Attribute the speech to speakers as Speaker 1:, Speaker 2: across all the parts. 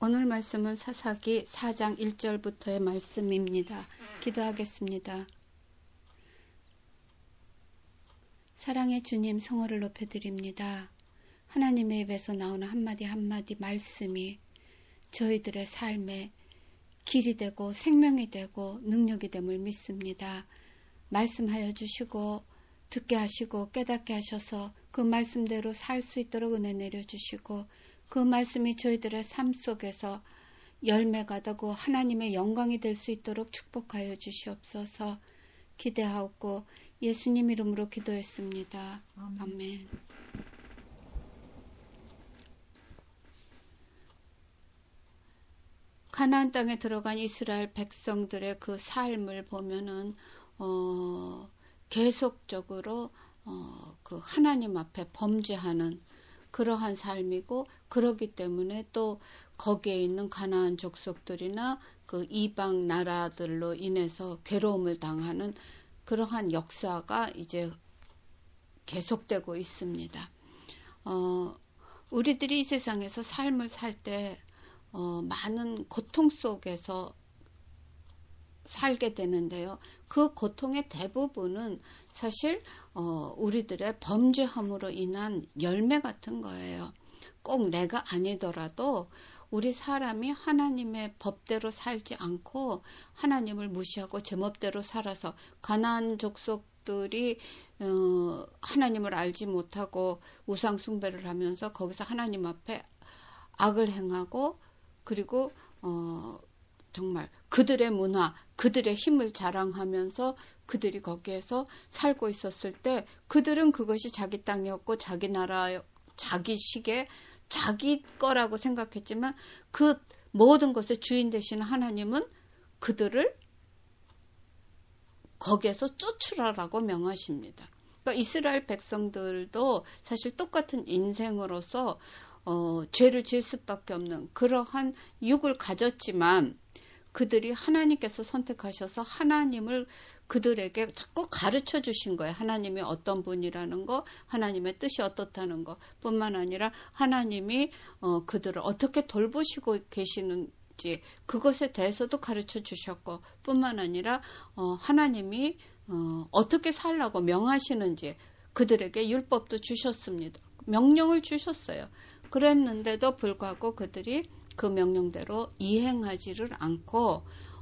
Speaker 1: 오늘 말씀은 사사기 4장 1절부터의 말씀입니다. 기도하겠습니다. 사랑의 주님, 성호를 높여드립니다. 하나님의 입에서 나오는 한마디 한마디 말씀이 저희들의 삶에 길이 되고 생명이 되고 능력이 됨을 믿습니다. 말씀하여 주시고 듣게 하시고 깨닫게 하셔서 그 말씀대로 살 수 있도록 은혜 내려주시고 그 말씀이 저희들의 삶 속에서 열매가 되고 하나님의 영광이 될 수 있도록 축복하여 주시옵소서. 기대하옵고 예수님 이름으로 기도했습니다. 아멘. 가나안 땅에 들어간 이스라엘 백성들의 그 삶을 보면은 계속적으로 그 하나님 앞에 범죄하는 그러한 삶이고, 그렇기 때문에 또 거기에 있는 가나안 족속들이나 그 이방 나라들로 인해서 괴로움을 당하는 그러한 역사가 이제 계속되고 있습니다. 우리들이 이 세상에서 삶을 살 때 많은 고통 속에서 살게 되는데요. 그 고통의 대부분은 사실 우리들의 범죄함으로 인한 열매 같은 거예요. 꼭 내가 아니더라도 우리 사람이 하나님의 법대로 살지 않고 하나님을 무시하고 제멋대로 살아서 가나안 족속들이 하나님을 알지 못하고 우상 숭배를 하면서 거기서 하나님 앞에 악을 행하고, 그리고 정말 그들의 문화, 그들의 힘을 자랑하면서 그들이 거기에서 살고 있었을 때 그들은 그것이 자기 땅이었고 자기 나라, 자기 시계, 자기 거라고 생각했지만 그 모든 것의 주인 되시는 하나님은 그들을 거기에서 쫓으라라고 명하십니다. 그러니까 이스라엘 백성들도 사실 똑같은 인생으로서 죄를 지을 수밖에 없는 그러한 육을 가졌지만 그들이 하나님께서 선택하셔서 하나님을 그들에게 자꾸 가르쳐 주신 거예요. 하나님이 어떤 분이라는 거, 하나님의 뜻이 어떻다는 거 뿐만 아니라 하나님이 그들을 어떻게 돌보시고 계시는지 그것에 대해서도 가르쳐 주셨고, 뿐만 아니라 하나님이 어떻게 살라고 명하시는지 그들에게 율법도 주셨습니다. 명령을 주셨어요. 그랬는데도 불구하고 그들이 그 명령대로 이행하지를 않고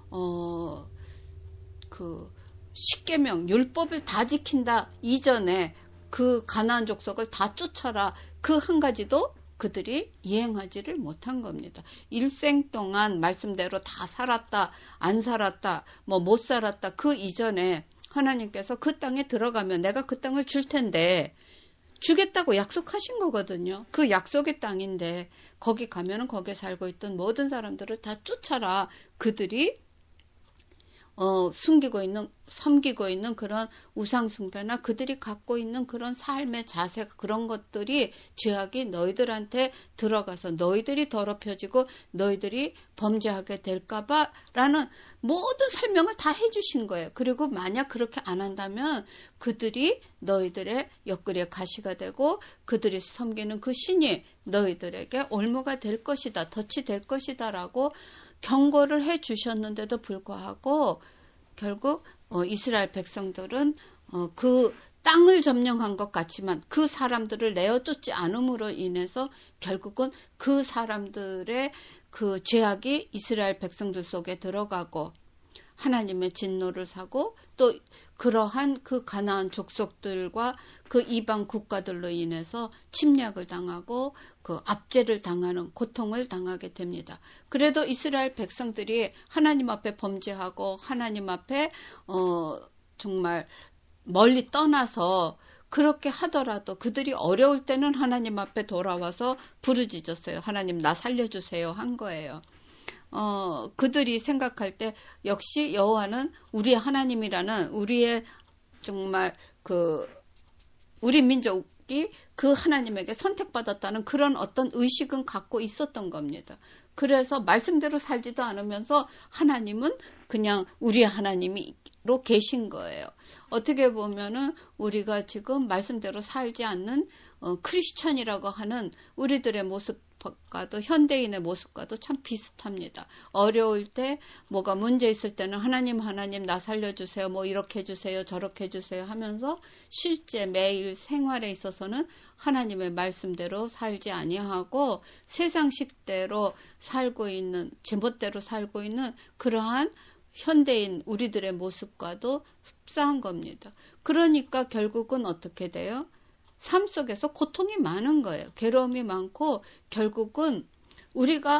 Speaker 1: 그 십계명 율법을 다 지킨다 이전에 그 가나안 족속을 다 쫓아라 그 한 가지도 그들이 이행하지를 못한 겁니다. 일생 동안 말씀대로 다 살았다 안 살았다 뭐 못 살았다 그 이전에 하나님께서 그 땅에 들어가면 내가 그 땅을 줄 텐데 주겠다고 약속하신 거거든요. 그 약속의 땅인데 거기 가면은 거기에 살고 있던 모든 사람들을 다 쫓아라. 그들이 숨기고 있는, 섬기고 있는 그런 우상숭배나 그들이 갖고 있는 그런 삶의 자세, 그런 것들이 죄악이 너희들한테 들어가서 너희들이 더럽혀지고 너희들이 범죄하게 될까봐 라는 모든 설명을 다 해주신 거예요. 그리고 만약 그렇게 안 한다면 그들이 너희들의 옆구리에 가시가 되고 그들이 섬기는 그 신이 너희들에게 올무가 될 것이다, 덫이 될 것이다 라고 경고를 해 주셨는데도 불구하고 결국 이스라엘 백성들은 그 땅을 점령한 것 같지만 그 사람들을 내어쫓지 않음으로 인해서 결국은 그 사람들의 그 죄악이 이스라엘 백성들 속에 들어가고 하나님의 진노를 사고 또 그러한 그 가나안 족속들과 그 이방 국가들로 인해서 침략을 당하고 그 압제를 당하는 고통을 당하게 됩니다. 그래도 이스라엘 백성들이 하나님 앞에 범죄하고 하나님 앞에 정말 멀리 떠나서 그렇게 하더라도 그들이 어려울 때는 하나님 앞에 돌아와서 부르짖었어요. 하나님 나 살려주세요 한 거예요. 그들이 생각할 때 역시 여호와는 우리의 하나님이라는 우리의 정말 우리 민족이 그 하나님에게 선택받았다는 그런 어떤 의식은 갖고 있었던 겁니다. 그래서 말씀대로 살지도 않으면서 하나님은 그냥 우리의 하나님이 계신 거예요. 어떻게 보면은 우리가 지금 말씀대로 살지 않는 크리스천이라고 하는 우리들의 모습과도 현대인의 모습과도 참 비슷합니다. 어려울 때 뭐가 문제 있을 때는 하나님 나 살려주세요. 뭐 이렇게 해주세요. 저렇게 해주세요 하면서 실제 매일 생활에 있어서는 하나님의 말씀대로 살지 아니하고 세상식대로 살고 있는 제멋대로 살고 있는 그러한 현대인 우리들의 모습과도 흡사한 겁니다. 그러니까 결국은 어떻게 돼요? 삶 속에서 고통이 많은 거예요. 괴로움이 많고 결국은 우리가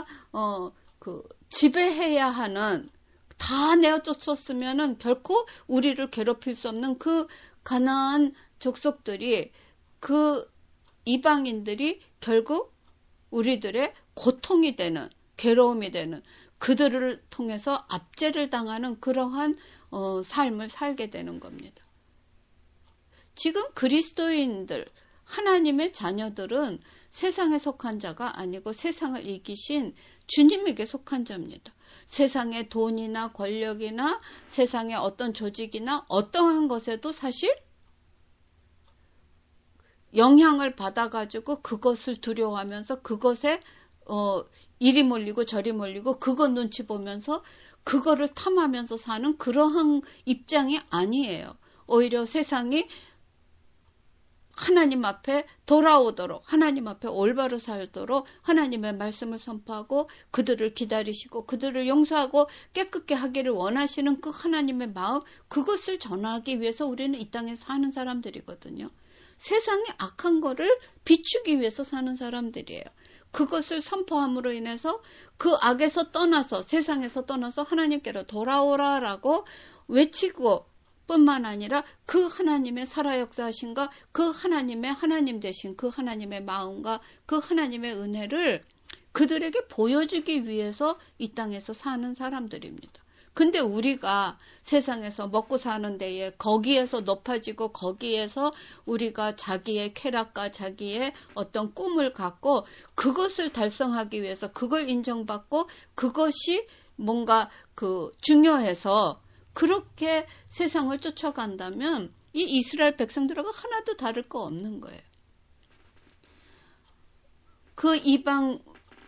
Speaker 1: 지배해야 하는 다 내어 쫓았으면은 결코 우리를 괴롭힐 수 없는 그 가나안 족속들이 그 이방인들이 결국 우리들의 고통이 되는 괴로움이 되는 그들을 통해서 압제를 당하는 그러한 삶을 살게 되는 겁니다. 지금 그리스도인들, 하나님의 자녀들은 세상에 속한 자가 아니고 세상을 이기신 주님에게 속한 자입니다. 세상의 돈이나 권력이나 세상의 어떤 조직이나 어떠한 것에도 사실 영향을 받아가지고 그것을 두려워하면서 그것에 이리 몰리고 저리 몰리고 그것 눈치 보면서 그거를 탐하면서 사는 그러한 입장이 아니에요. 오히려 세상이 하나님 앞에 돌아오도록 하나님 앞에 올바로 살도록 하나님의 말씀을 선포하고 그들을 기다리시고 그들을 용서하고 깨끗게 하기를 원하시는 그 하나님의 마음 그것을 전하기 위해서 우리는 이 땅에 사는 사람들이거든요. 세상의 악한 거를 비추기 위해서 사는 사람들이에요. 그것을 선포함으로 인해서 그 악에서 떠나서 세상에서 떠나서 하나님께로 돌아오라라고 외치고 뿐만 아니라 그 하나님의 살아 역사하신가 그 하나님의 하나님 되신 그 하나님의 마음과 그 하나님의 은혜를 그들에게 보여주기 위해서 이 땅에서 사는 사람들입니다. 근데 우리가 세상에서 먹고 사는 데에 거기에서 높아지고 거기에서 우리가 자기의 쾌락과 자기의 어떤 꿈을 갖고 그것을 달성하기 위해서 그걸 인정받고 그것이 뭔가 중요해서 그렇게 세상을 쫓아간다면 이 이스라엘 백성들하고 하나도 다를 거 없는 거예요. 그 이방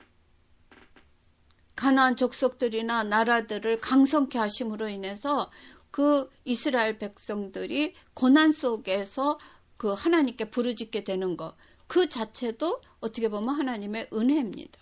Speaker 1: 가나안 족속들이나 나라들을 강성케 하심으로 인해서 그 이스라엘 백성들이 고난 속에서 그 하나님께 부르짖게 되는 것, 그 자체도 어떻게 보면 하나님의 은혜입니다.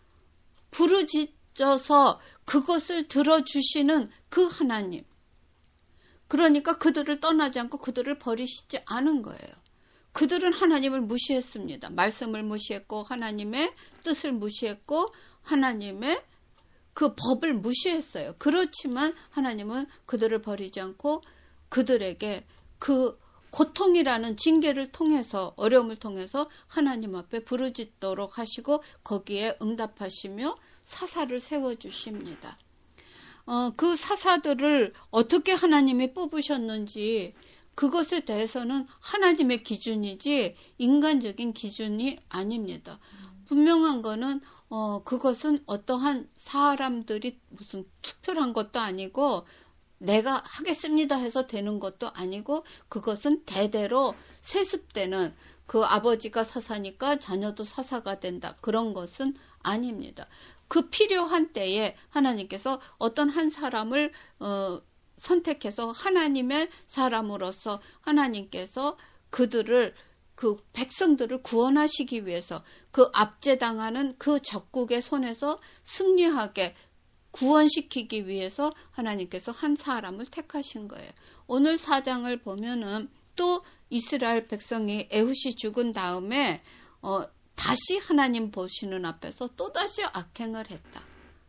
Speaker 1: 부르짖어서 그것을 들어주시는 그 하나님. 그러니까 그들을 떠나지 않고 그들을 버리시지 않은 거예요. 그들은 하나님을 무시했습니다. 말씀을 무시했고 하나님의 뜻을 무시했고 하나님의 그 법을 무시했어요. 그렇지만 하나님은 그들을 버리지 않고 그들에게 그 고통이라는 징계를 통해서 어려움을 통해서 하나님 앞에 부르짖도록 하시고 거기에 응답하시며 사사를 세워주십니다. 그 사사들을 어떻게 하나님이 뽑으셨는지 그것에 대해서는 하나님의 기준이지 인간적인 기준이 아닙니다. 분명한 거는 그것은 어떠한 사람들이 무슨 투표를 한 것도 아니고 내가 하겠습니다 해서 되는 것도 아니고 그것은 대대로 세습되는 그 아버지가 사사니까 자녀도 사사가 된다. 그런 것은 아닙니다. 그 필요한 때에 하나님께서 어떤 한 사람을 선택해서 하나님의 사람으로서 하나님께서 그들을 그 백성들을 구원하시기 위해서 그 압제당하는 그 적국의 손에서 승리하게 구원시키기 위해서 하나님께서 한 사람을 택하신 거예요. 오늘 4장을 보면은 또 이스라엘 백성이 에훗이 죽은 다음에 다시 하나님 보시는 앞에서 또다시 악행을 했다.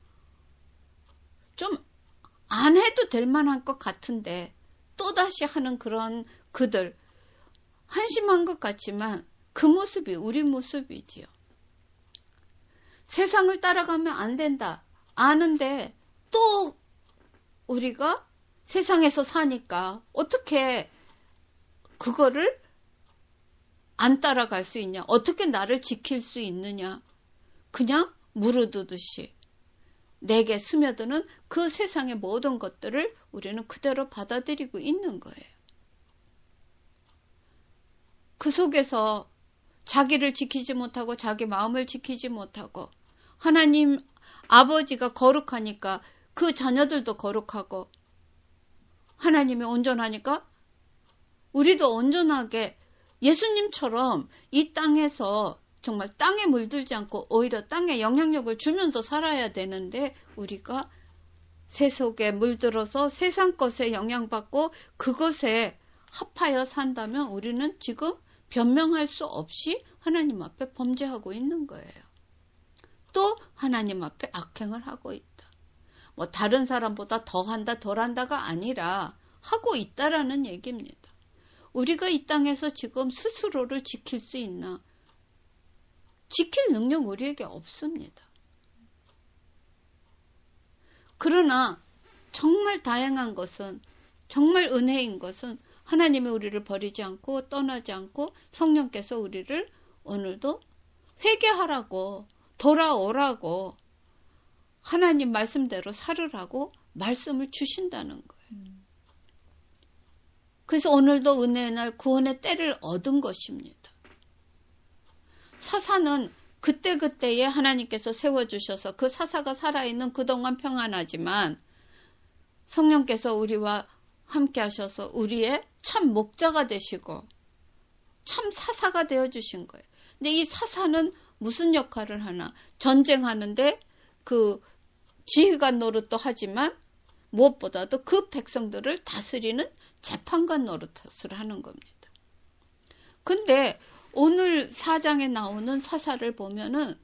Speaker 1: 좀 안 해도 될 만한 것 같은데 또다시 하는 그런 그들 한심한 것 같지만 그 모습이 우리 모습이지요. 세상을 따라가면 안 된다. 아는데 또 우리가 세상에서 사니까 어떻게 그거를 안 따라갈 수 있냐? 어떻게 나를 지킬 수 있느냐? 그냥 무르두듯이 내게 스며드는 그 세상의 모든 것들을 우리는 그대로 받아들이고 있는 거예요. 그 속에서 자기를 지키지 못하고 자기 마음을 지키지 못하고 하나님 아버지가 거룩하니까 그 자녀들도 거룩하고 하나님이 온전하니까 우리도 온전하게 예수님처럼 이 땅에서 정말 땅에 물들지 않고 오히려 땅에 영향력을 주면서 살아야 되는데 우리가 세속에 물들어서 세상 것에 영향받고 그것에 합하여 산다면 우리는 지금 변명할 수 없이 하나님 앞에 범죄하고 있는 거예요. 또 하나님 앞에 악행을 하고 있다. 뭐 다른 사람보다 더한다 덜한다가 아니라 하고 있다라는 얘기입니다. 우리가 이 땅에서 지금 스스로를 지킬 수 있나? 지킬 능력 우리에게 없습니다. 그러나 정말 다양한 것은 정말 은혜인 것은 하나님이 우리를 버리지 않고 떠나지 않고 성령께서 우리를 오늘도 회개하라고 돌아오라고 하나님 말씀대로 살으라고 말씀을 주신다는 거예요. 그래서 오늘도 은혜의 날 구원의 때를 얻은 것입니다. 사사는 그때그때에 하나님께서 세워주셔서 그 사사가 살아있는 그동안 평안하지만 성령께서 우리와 함께 하셔서 우리의 참 목자가 되시고 참 사사가 되어주신 거예요. 근데 이 사사는 무슨 역할을 하나? 전쟁하는데 그 지휘관 노릇도 하지만 무엇보다도 그 백성들을 다스리는 재판관 노릇을 하는 겁니다. 근데 오늘 4장에 나오는 사사를 보면은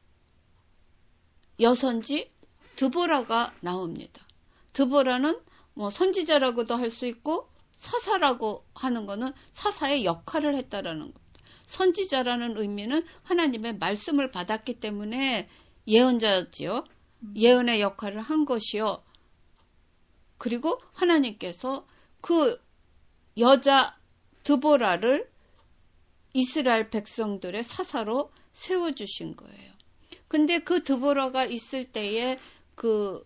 Speaker 1: 여선지 드보라가 나옵니다. 드보라는 뭐 선지자라고도 할 수 있고 사사라고 하는 거는 사사의 역할을 했다라는 겁니다. 선지자라는 의미는 하나님의 말씀을 받았기 때문에 예언자지요. 예언의 역할을 한 것이요. 그리고 하나님께서 그 여자 드보라를 이스라엘 백성들의 사사로 세워주신 거예요. 근데 그 드보라가 있을 때에 그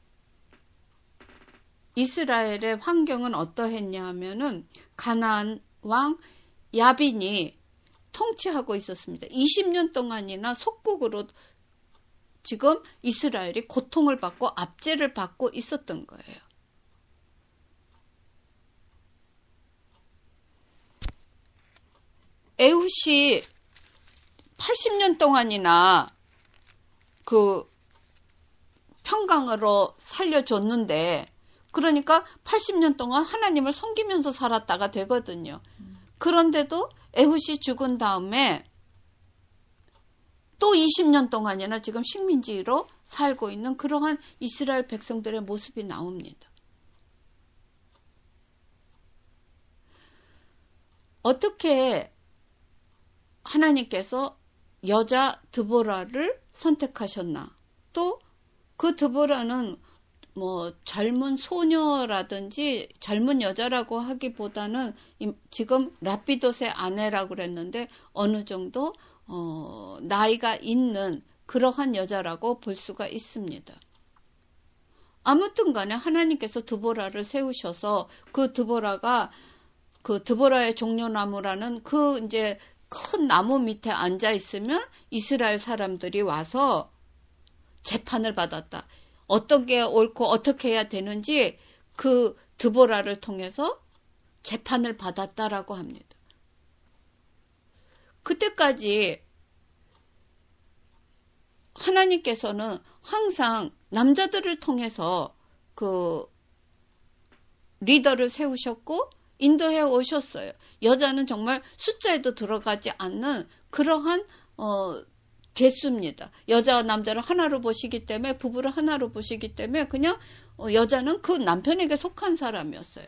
Speaker 1: 이스라엘의 환경은 어떠했냐 하면은 가나안 왕 야빈이 통치하고 있었습니다. 20년 동안이나 속국으로 지금 이스라엘이 고통을 받고 압제를 받고 있었던 거예요. 에훗이 80년 동안이나 그 평강으로 살려줬는데 그러니까 80년 동안 하나님을 섬기면서 살았다가 되거든요. 그런데도 에훗이 죽은 다음에 또 20년 동안이나 지금 식민지로 살고 있는 그러한 이스라엘 백성들의 모습이 나옵니다. 어떻게 하나님께서 여자 드보라를 선택하셨나? 또 그 드보라는 뭐 젊은 소녀라든지 젊은 여자라고 하기보다는 지금 라피돗의 아내라고 그랬는데 어느 정도 나이가 있는 그러한 여자라고 볼 수가 있습니다. 아무튼 간에 하나님께서 드보라를 세우셔서 그 드보라가 그 드보라의 종려나무라는 그 이제 큰 나무 밑에 앉아 있으면 이스라엘 사람들이 와서 재판을 받았다. 어떤 게 옳고 어떻게 해야 되는지 그 드보라를 통해서 재판을 받았다라고 합니다. 그때까지 하나님께서는 항상 남자들을 통해서 그 리더를 세우셨고 인도해 오셨어요. 여자는 정말 숫자에도 들어가지 않는 그러한 개수입니다. 여자와 남자를 하나로 보시기 때문에 부부를 하나로 보시기 때문에 그냥 여자는 그 남편에게 속한 사람이었어요.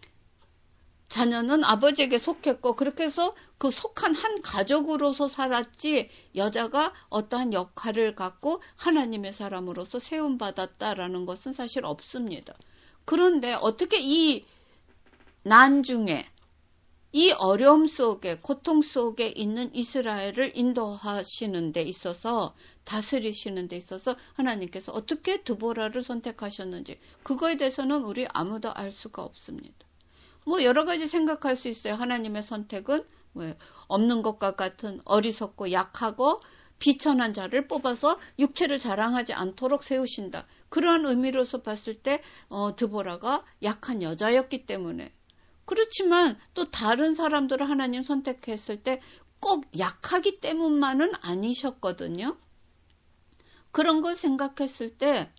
Speaker 1: 자녀는 아버지에게 속했고 그렇게 해서 그 속한 한 가족으로서 살았지 여자가 어떠한 역할을 갖고 하나님의 사람으로서 세움받았다라는 것은 사실 없습니다. 그런데 어떻게 이 난중에 이 어려움 속에, 고통 속에 있는 이스라엘을 인도하시는 데 있어서, 다스리시는 데 있어서 하나님께서 어떻게 드보라를 선택하셨는지, 그거에 대해서는 우리 아무도 알 수가 없습니다. 뭐 여러 가지 생각할 수 있어요. 하나님의 선택은 없는 것과 같은 어리석고 약하고 비천한 자를 뽑아서 육체를 자랑하지 않도록 세우신다. 그러한 의미로서 봤을 때 드보라가 약한 여자였기 때문에. 그렇지만 또 다른 사람들을 하나님 선택했을 때 꼭 약하기 때문만은 아니셨거든요. 그런 걸 생각했을 때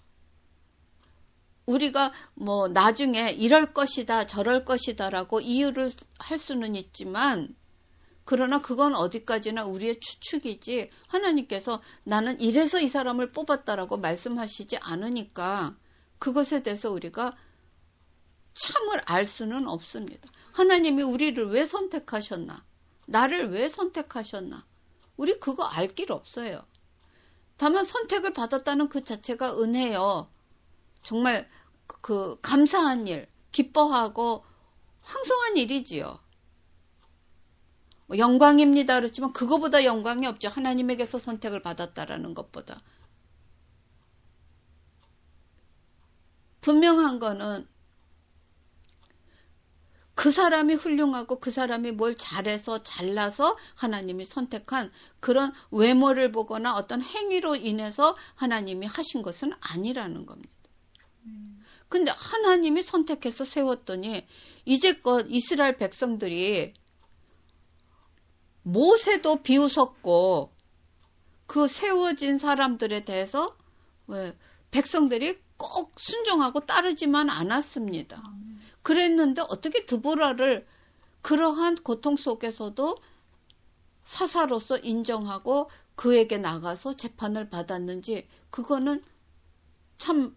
Speaker 1: 우리가 뭐 나중에 이럴 것이다 저럴 것이다라고 이유를 할 수는 있지만, 그러나 그건 어디까지나 우리의 추측이지 하나님께서 나는 이래서 이 사람을 뽑았다라고 말씀하시지 않으니까 그것에 대해서 우리가 참을 알 수는 없습니다. 하나님이 우리를 왜 선택하셨나? 나를 왜 선택하셨나? 우리 그거 알 길 없어요. 다만 선택을 받았다는 그 자체가 은혜요. 정말 그 감사한 일, 기뻐하고 황송한 일이지요. 영광입니다. 그렇지만 그거보다 영광이 없죠. 하나님에게서 선택을 받았다라는 것보다. 분명한 거는 그 사람이 훌륭하고 그 사람이 뭘 잘해서 잘나서 하나님이 선택한 그런 외모를 보거나 어떤 행위로 인해서 하나님이 하신 것은 아니라는 겁니다. 근데 하나님이 선택해서 세웠더니 이제껏 이스라엘 백성들이 모세도 비웃었고 그 세워진 사람들에 대해서 백성들이 꼭 순종하고 따르지만 않았습니다. 그랬는데 어떻게 드보라를 그러한 고통 속에서도 사사로서 인정하고 그에게 나가서 재판을 받았는지, 그거는 참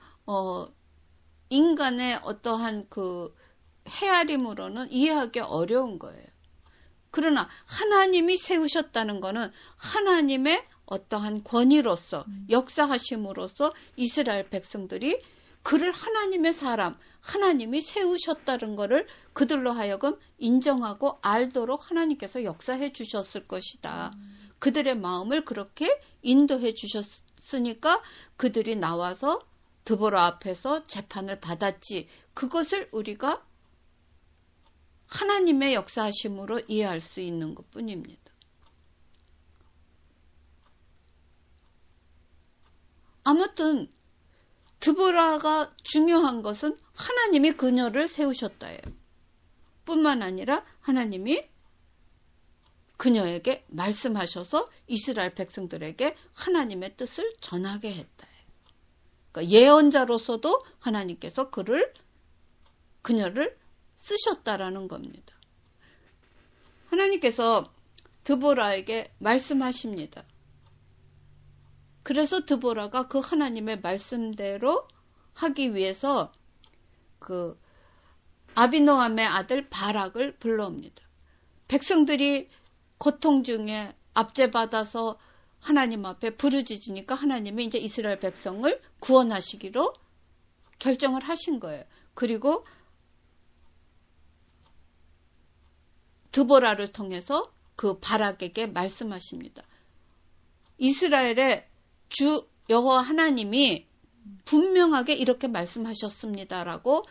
Speaker 1: 인간의 어떠한 그 헤아림으로는 이해하기 어려운 거예요. 그러나 하나님이 세우셨다는 것은 하나님의 어떠한 권위로서 역사하심으로써 이스라엘 백성들이 그를 하나님의 사람, 하나님이 세우셨다는 것을 그들로 하여금 인정하고 알도록 하나님께서 역사해 주셨을 것이다. 그들의 마음을 그렇게 인도해 주셨으니까 그들이 나와서 드보라 앞에서 재판을 받았지. 그것을 우리가 하나님의 역사하심으로 이해할 수 있는 것뿐입니다. 아무튼 드보라가 중요한 것은 하나님이 그녀를 세우셨다예요. 뿐만 아니라 하나님이 그녀에게 말씀하셔서 이스라엘 백성들에게 하나님의 뜻을 전하게 했다. 그러니까 예언자로서도 하나님께서 그녀를 쓰셨다라는 겁니다. 하나님께서 드보라에게 말씀하십니다. 그래서 드보라가 그 하나님의 말씀대로 하기 위해서 그 아비노함의 아들 바락을 불러옵니다. 백성들이 고통 중에 압제받아서 하나님 앞에 부르짖으니까 하나님이 이제 이스라엘 백성을 구원하시기로 결정을 하신 거예요. 그리고 드보라를 통해서 그 바락에게 말씀하십니다. 이스라엘의 주 여호와 하나님이 분명하게 이렇게 말씀하셨습니다라고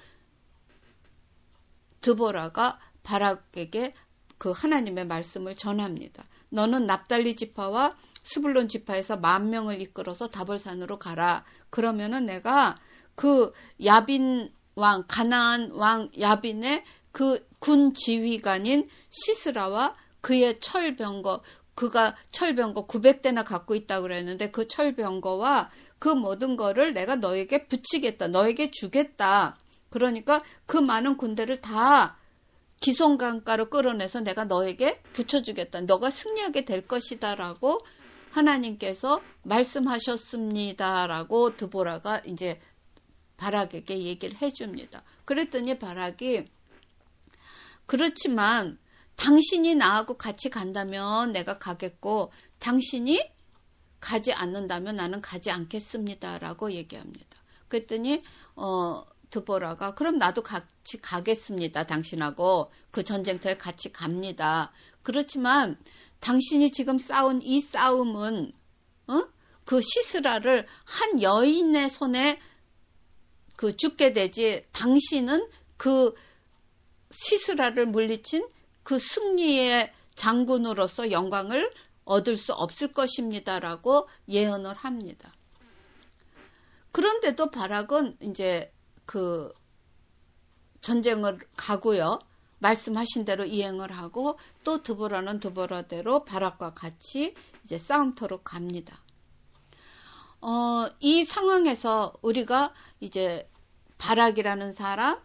Speaker 1: 드보라가 바락에게 그 하나님의 말씀을 전합니다. 너는 납달리 지파와 스불론 지파에서 10,000명을 이끌어서 다볼산으로 가라. 그러면은 내가 그 야빈 왕, 가나안 왕 야빈의 그 군 지휘관인 시스라와 그의 철병거, 그가 철병거 900대나 갖고 있다고 그랬는데 그 철병거와 그 모든 거를 내가 너에게 붙이겠다. 너에게 주겠다. 그러니까 그 많은 군대를 다 기송강가로 끌어내서 내가 너에게 붙여주겠다. 너가 승리하게 될 것이다. 라고 하나님께서 말씀하셨습니다라고 드보라가 이제 바락에게 얘기를 해줍니다. 그랬더니 바락이 그렇지만 당신이 나하고 같이 간다면 내가 가겠고 당신이 가지 않는다면 나는 가지 않겠습니다라고 얘기합니다. 그랬더니 드보라가 그럼 나도 같이 가겠습니다. 당신하고 그 전쟁터에 같이 갑니다. 그렇지만 당신이 지금 싸운 이 싸움은 그 시스라를 한 여인의 손에 그 죽게 되지 당신은 그 시스라를 물리친 그 승리의 장군으로서 영광을 얻을 수 없을 것입니다라고 예언을 합니다. 그런데도 바락은 이제 그 전쟁을 가고요. 말씀하신 대로 이행을 하고 또 드보라는 드보라대로 바락과 같이 이제 싸움터로 갑니다. 이 상황에서 우리가 이제 바락이라는 사람,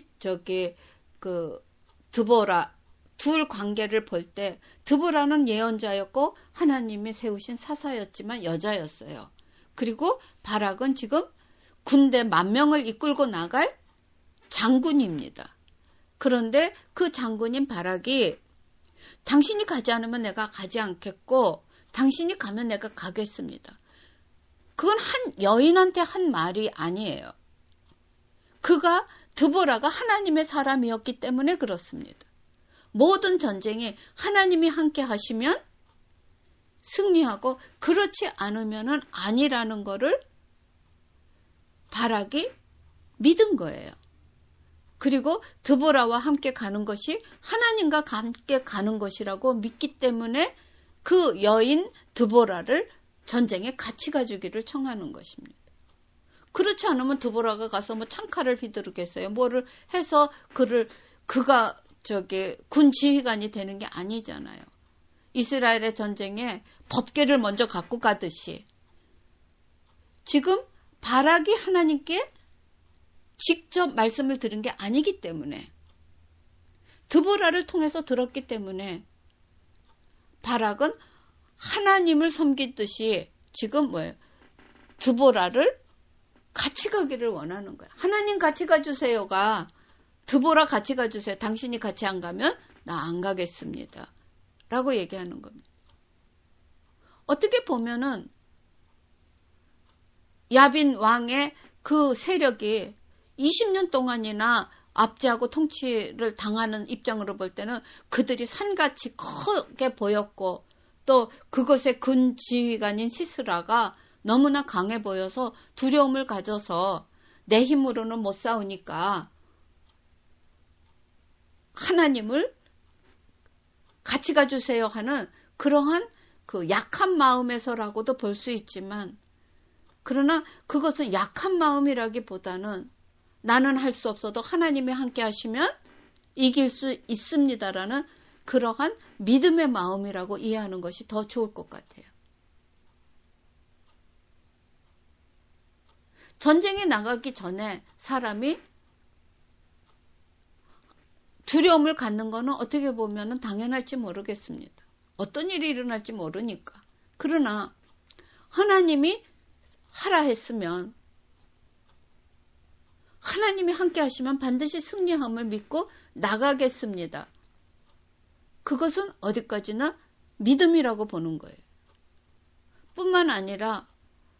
Speaker 1: 드보라 둘 관계를 볼 때 드보라는 예언자였고 하나님이 세우신 사사였지만 여자였어요. 그리고 바락은 지금 군대 10,000명을 이끌고 나갈 장군입니다. 그런데 그 장군인 바락이 당신이 가지 않으면 내가 가지 않겠고 당신이 가면 내가 가겠습니다. 그건 한 여인한테 한 말이 아니에요. 드보라가 하나님의 사람이었기 때문에 그렇습니다. 모든 전쟁에 하나님이 함께 하시면 승리하고 그렇지 않으면은 아니라는 거를 바락이 믿은 거예요. 그리고 드보라와 함께 가는 것이 하나님과 함께 가는 것이라고 믿기 때문에 그 여인 드보라를 전쟁에 같이 가주기를 청하는 것입니다. 그렇지 않으면 드보라가 가서 뭐 창칼을 휘두르겠어요. 뭐를 해서 그가 군 지휘관이 되는 게 아니잖아요. 이스라엘의 전쟁에 법궤를 먼저 갖고 가듯이 지금 바락이 하나님께 직접 말씀을 들은 게 아니기 때문에 드보라를 통해서 들었기 때문에 바락은 하나님을 섬기듯이 지금 드보라를 같이 가기를 원하는 거야. 하나님 같이 가주세요가 드보라 같이 가주세요. 당신이 같이 안 가면 나 안 가겠습니다. 라고 얘기하는 겁니다. 어떻게 보면은 야빈 왕의 그 세력이 20년 동안이나 압제하고 통치를 당하는 입장으로 볼 때는 그들이 산같이 크게 보였고 또 그것의 군 지휘관인 시스라가 너무나 강해 보여서 두려움을 가져서 내 힘으로는 못 싸우니까 하나님을 같이 가주세요 하는 그러한 그 약한 마음에서라고도 볼 수 있지만 그러나 그것은 약한 마음이라기보다는 나는 할 수 없어도 하나님이 함께 하시면 이길 수 있습니다라는 그러한 믿음의 마음이라고 이해하는 것이 더 좋을 것 같아요. 전쟁에 나가기 전에 사람이 두려움을 갖는 거는 어떻게 보면 당연할지 모르겠습니다. 어떤 일이 일어날지 모르니까. 그러나 하나님이 하라 했으면 하나님이 함께 하시면 반드시 승리함을 믿고 나가겠습니다. 그것은 어디까지나 믿음이라고 보는 거예요. 뿐만 아니라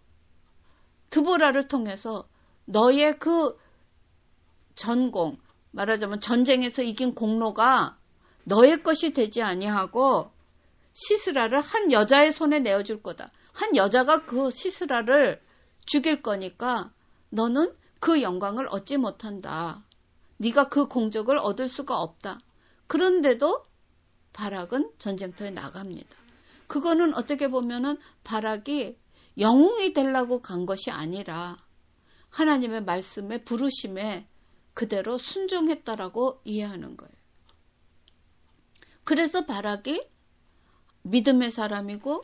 Speaker 1: 드보라를 통해서 너의 그 전공, 말하자면 전쟁에서 이긴 공로가 너의 것이 되지 아니하고 시스라를 한 여자의 손에 내어줄 거다. 한 여자가 그 시스라를 죽일 거니까 너는 그 영광을 얻지 못한다. 네가 그 공적을 얻을 수가 없다. 그런데도 바락은 전쟁터에 나갑니다. 그거는 어떻게 보면은 바락이 영웅이 되려고 간 것이 아니라 하나님의 말씀에 부르심에 그대로 순종했다라고 이해하는 거예요. 그래서 바락이 믿음의 사람이고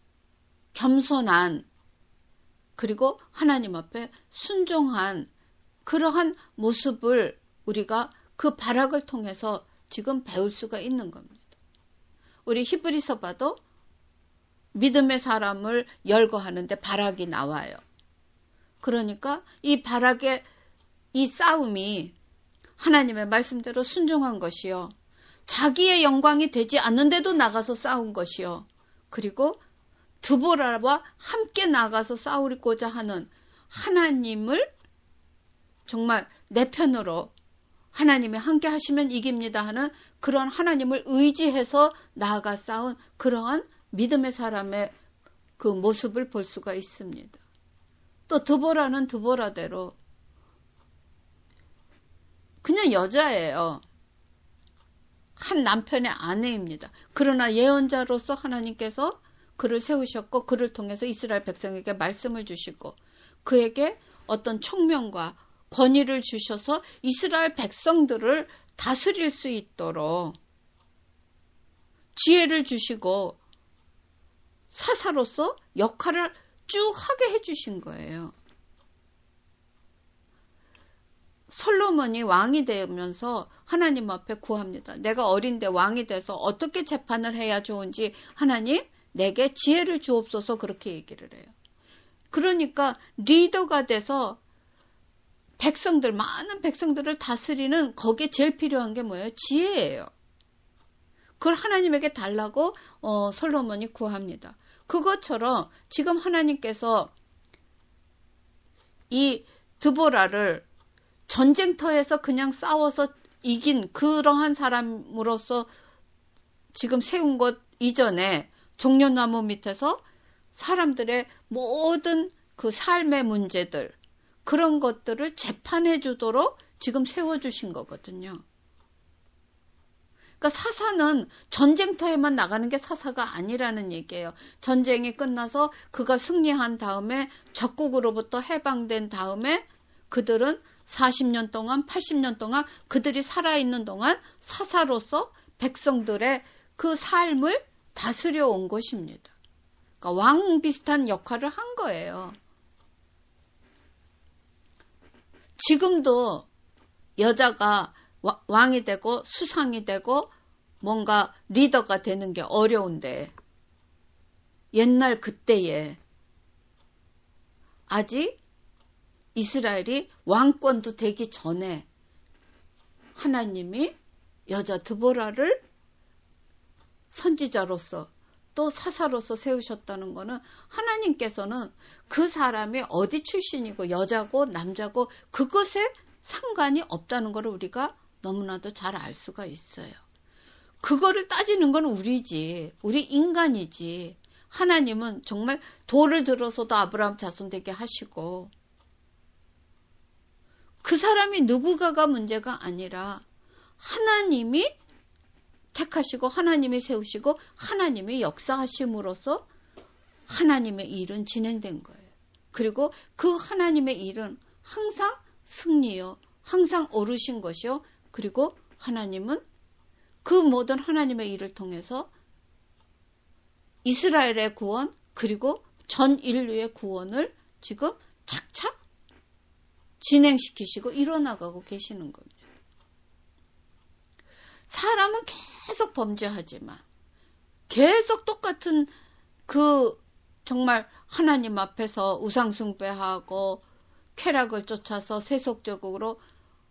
Speaker 1: 겸손한 그리고 하나님 앞에 순종한 그러한 모습을 우리가 그 바락을 통해서 지금 배울 수가 있는 겁니다. 우리 히브리서 봐도 믿음의 사람을 열거하는데 바락이 나와요. 그러니까 이 바락의 이 싸움이 하나님의 말씀대로 순종한 것이요. 자기의 영광이 되지 않는데도 나가서 싸운 것이요. 그리고 드보라와 함께 나가서 싸우고자 하는 하나님을 정말 내 편으로 하나님이 함께 하시면 이깁니다 하는 그런 하나님을 의지해서 나아가 싸운 그러한 믿음의 사람의 그 모습을 볼 수가 있습니다. 또 드보라는 드보라대로 그냥 여자예요. 한 남편의 아내입니다. 그러나 예언자로서 하나님께서 그를 세우셨고 그를 통해서 이스라엘 백성에게 말씀을 주시고 그에게 어떤 총명과 권위를 주셔서 이스라엘 백성들을 다스릴 수 있도록 지혜를 주시고 사사로서 역할을 쭉 하게 해주신 거예요. 솔로몬이 왕이 되면서 하나님 앞에 구합니다. 내가 어린데 왕이 돼서 어떻게 재판을 해야 좋은지 하나님 내게 지혜를 주옵소서 그렇게 얘기를 해요. 그러니까 리더가 돼서 백성들, 많은 백성들을 다스리는 거기에 제일 필요한 게 뭐예요? 지혜예요. 그걸 하나님에게 달라고 솔로몬이 구합니다. 그것처럼 지금 하나님께서 이 드보라를 전쟁터에서 그냥 싸워서 이긴 그러한 사람으로서 지금 세운 것 이전에 종려나무 밑에서 사람들의 모든 그 삶의 문제들 그런 것들을 재판해 주도록 지금 세워주신 거거든요. 그러니까 사사는 전쟁터에만 나가는 게 사사가 아니라는 얘기예요. 전쟁이 끝나서 그가 승리한 다음에 적국으로부터 해방된 다음에 그들은 40년 동안 80년 동안 그들이 살아있는 동안 사사로서 백성들의 그 삶을 다스려 온 것입니다. 그러니까 왕 비슷한 역할을 한 거예요. 지금도 여자가 왕이 되고 수상이 되고 뭔가 리더가 되는 게 어려운데 옛날 그때에 아직 이스라엘이 왕권도 되기 전에 하나님이 여자 드보라를 선지자로서 또 사사로서 세우셨다는 것은 하나님께서는 그 사람이 어디 출신이고 여자고 남자고 그것에 상관이 없다는 것을 우리가 너무나도 잘 알 수가 있어요. 그거를 따지는 건 우리지. 우리 인간이지. 하나님은 정말 돌을 들어서도 아브라함 자손 되게 하시고 그 사람이 누구가가 문제가 아니라 하나님이 택하시고 하나님이 세우시고 하나님이 역사하심으로써 하나님의 일은 진행된 거예요. 그리고 그 하나님의 일은 항상 승리요. 항상 오르신 것이요. 그리고 하나님은 그 모든 하나님의 일을 통해서 이스라엘의 구원 그리고 전 인류의 구원을 지금 착착 진행시키시고 이뤄나가고 계시는 겁니다. 사람은 계속 범죄하지만 계속 똑같은 그 정말 하나님 앞에서 우상숭배하고 쾌락을 쫓아서 세속적으로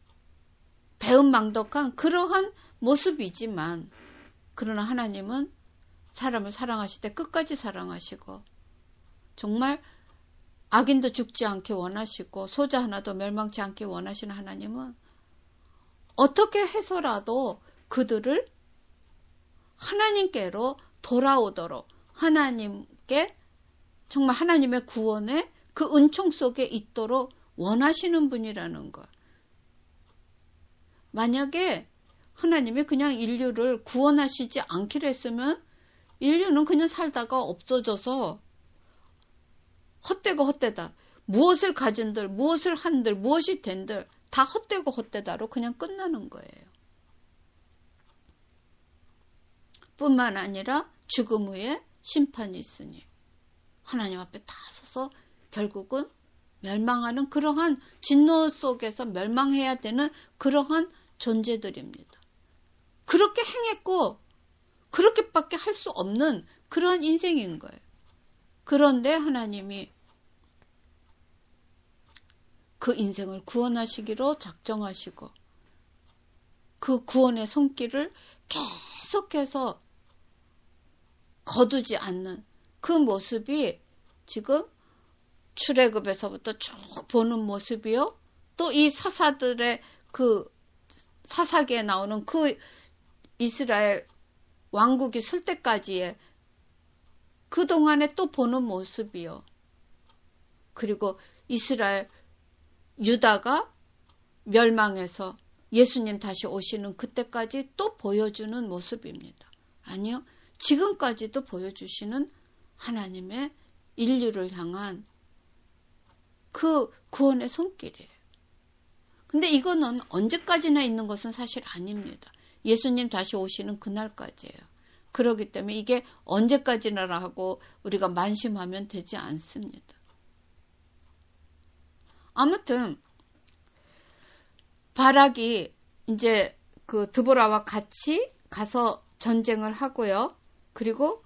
Speaker 1: 배은망덕한 그러한 모습이지만 그러나 하나님은 사람을 사랑하실 때 끝까지 사랑하시고 정말 악인도 죽지 않게 원하시고 소자 하나도 멸망치 않게 원하시는 하나님은 어떻게 해서라도 그들을 하나님께로 돌아오도록 하나님께 정말 하나님의 구원의 그 은총 속에 있도록 원하시는 분이라는 것. 만약에 하나님이 그냥 인류를 구원하시지 않기로 했으면 인류는 그냥 살다가 없어져서 헛되고 헛되다. 무엇을 가진들, 무엇을 한들, 무엇이 된들 다 헛되고 헛되다로 그냥 끝나는 거예요. 뿐만 아니라 죽음 후에 심판이 있으니 하나님 앞에 다 서서 결국은 멸망하는 그러한 진노 속에서 멸망해야 되는 그러한 존재들입니다. 그렇게 행했고 그렇게밖에 할 수 없는 그러한 인생인 거예요. 그런데 하나님이 그 인생을 구원하시기로 작정하시고 그 구원의 손길을 계속해서 거두지 않는 그 모습이 지금 출애굽에서부터 쭉 보는 모습이요. 또 이 사사들의 그 사사기에 나오는 그 이스라엘 왕국이 쓸 때까지의 그동안에 또 보는 모습이요. 그리고 이스라엘 유다가 멸망해서 예수님 다시 오시는 그때까지 또 보여주는 모습입니다. 아니요. 지금까지도 보여주시는 하나님의 인류를 향한 그 구원의 손길이에요. 근데 이거는 언제까지나 있는 것은 사실 아닙니다. 예수님 다시 오시는 그날까지예요. 그렇기 때문에 이게 언제까지나라고 우리가 만심하면 되지 않습니다. 아무튼 바락이 이제 그 드보라와 같이 가서 전쟁을 하고요. 그리고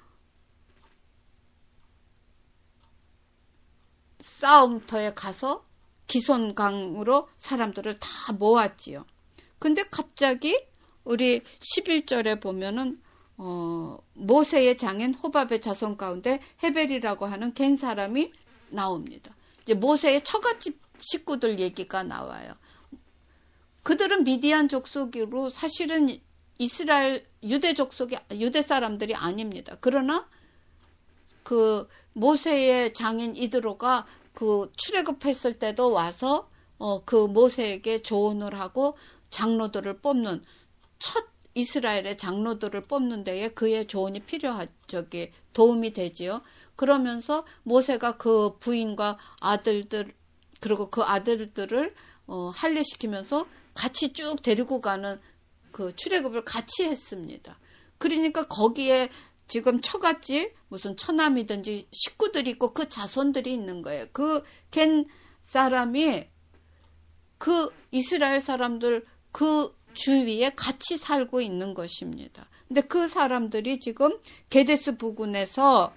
Speaker 1: 싸움터에 가서 기손강으로 사람들을 다 모았지요. 근데 갑자기 우리 11절에 보면은 모세의 장인 호밥의 자손 가운데 헤벨이라고 하는 겐 사람이 나옵니다. 이제 모세의 처갓집 식구들 얘기가 나와요. 그들은 미디안 족속으로 사실은 이스라엘 유대 사람들이 아닙니다. 그러나 그 모세의 장인 이드로가 그 출애굽했을 때도 와서 그 모세에게 조언을 하고 장로들을 뽑는 첫 이스라엘의 장로들을 뽑는 데에 그의 조언이 도움이 되지요. 그러면서 모세가 그 부인과 아들들 그리고 그 아들들을 할례시키면서 같이 쭉 데리고 가는 그 출애굽을 같이 했습니다. 그러니까 거기에 지금 처갓집 무슨 처남이든지 식구들이 있고 그 자손들이 있는 거예요. 그 겐 사람이 그 이스라엘 사람들 그 주위에 같이 살고 있는 것입니다. 근데 그 사람들이 지금 게데스 부근에서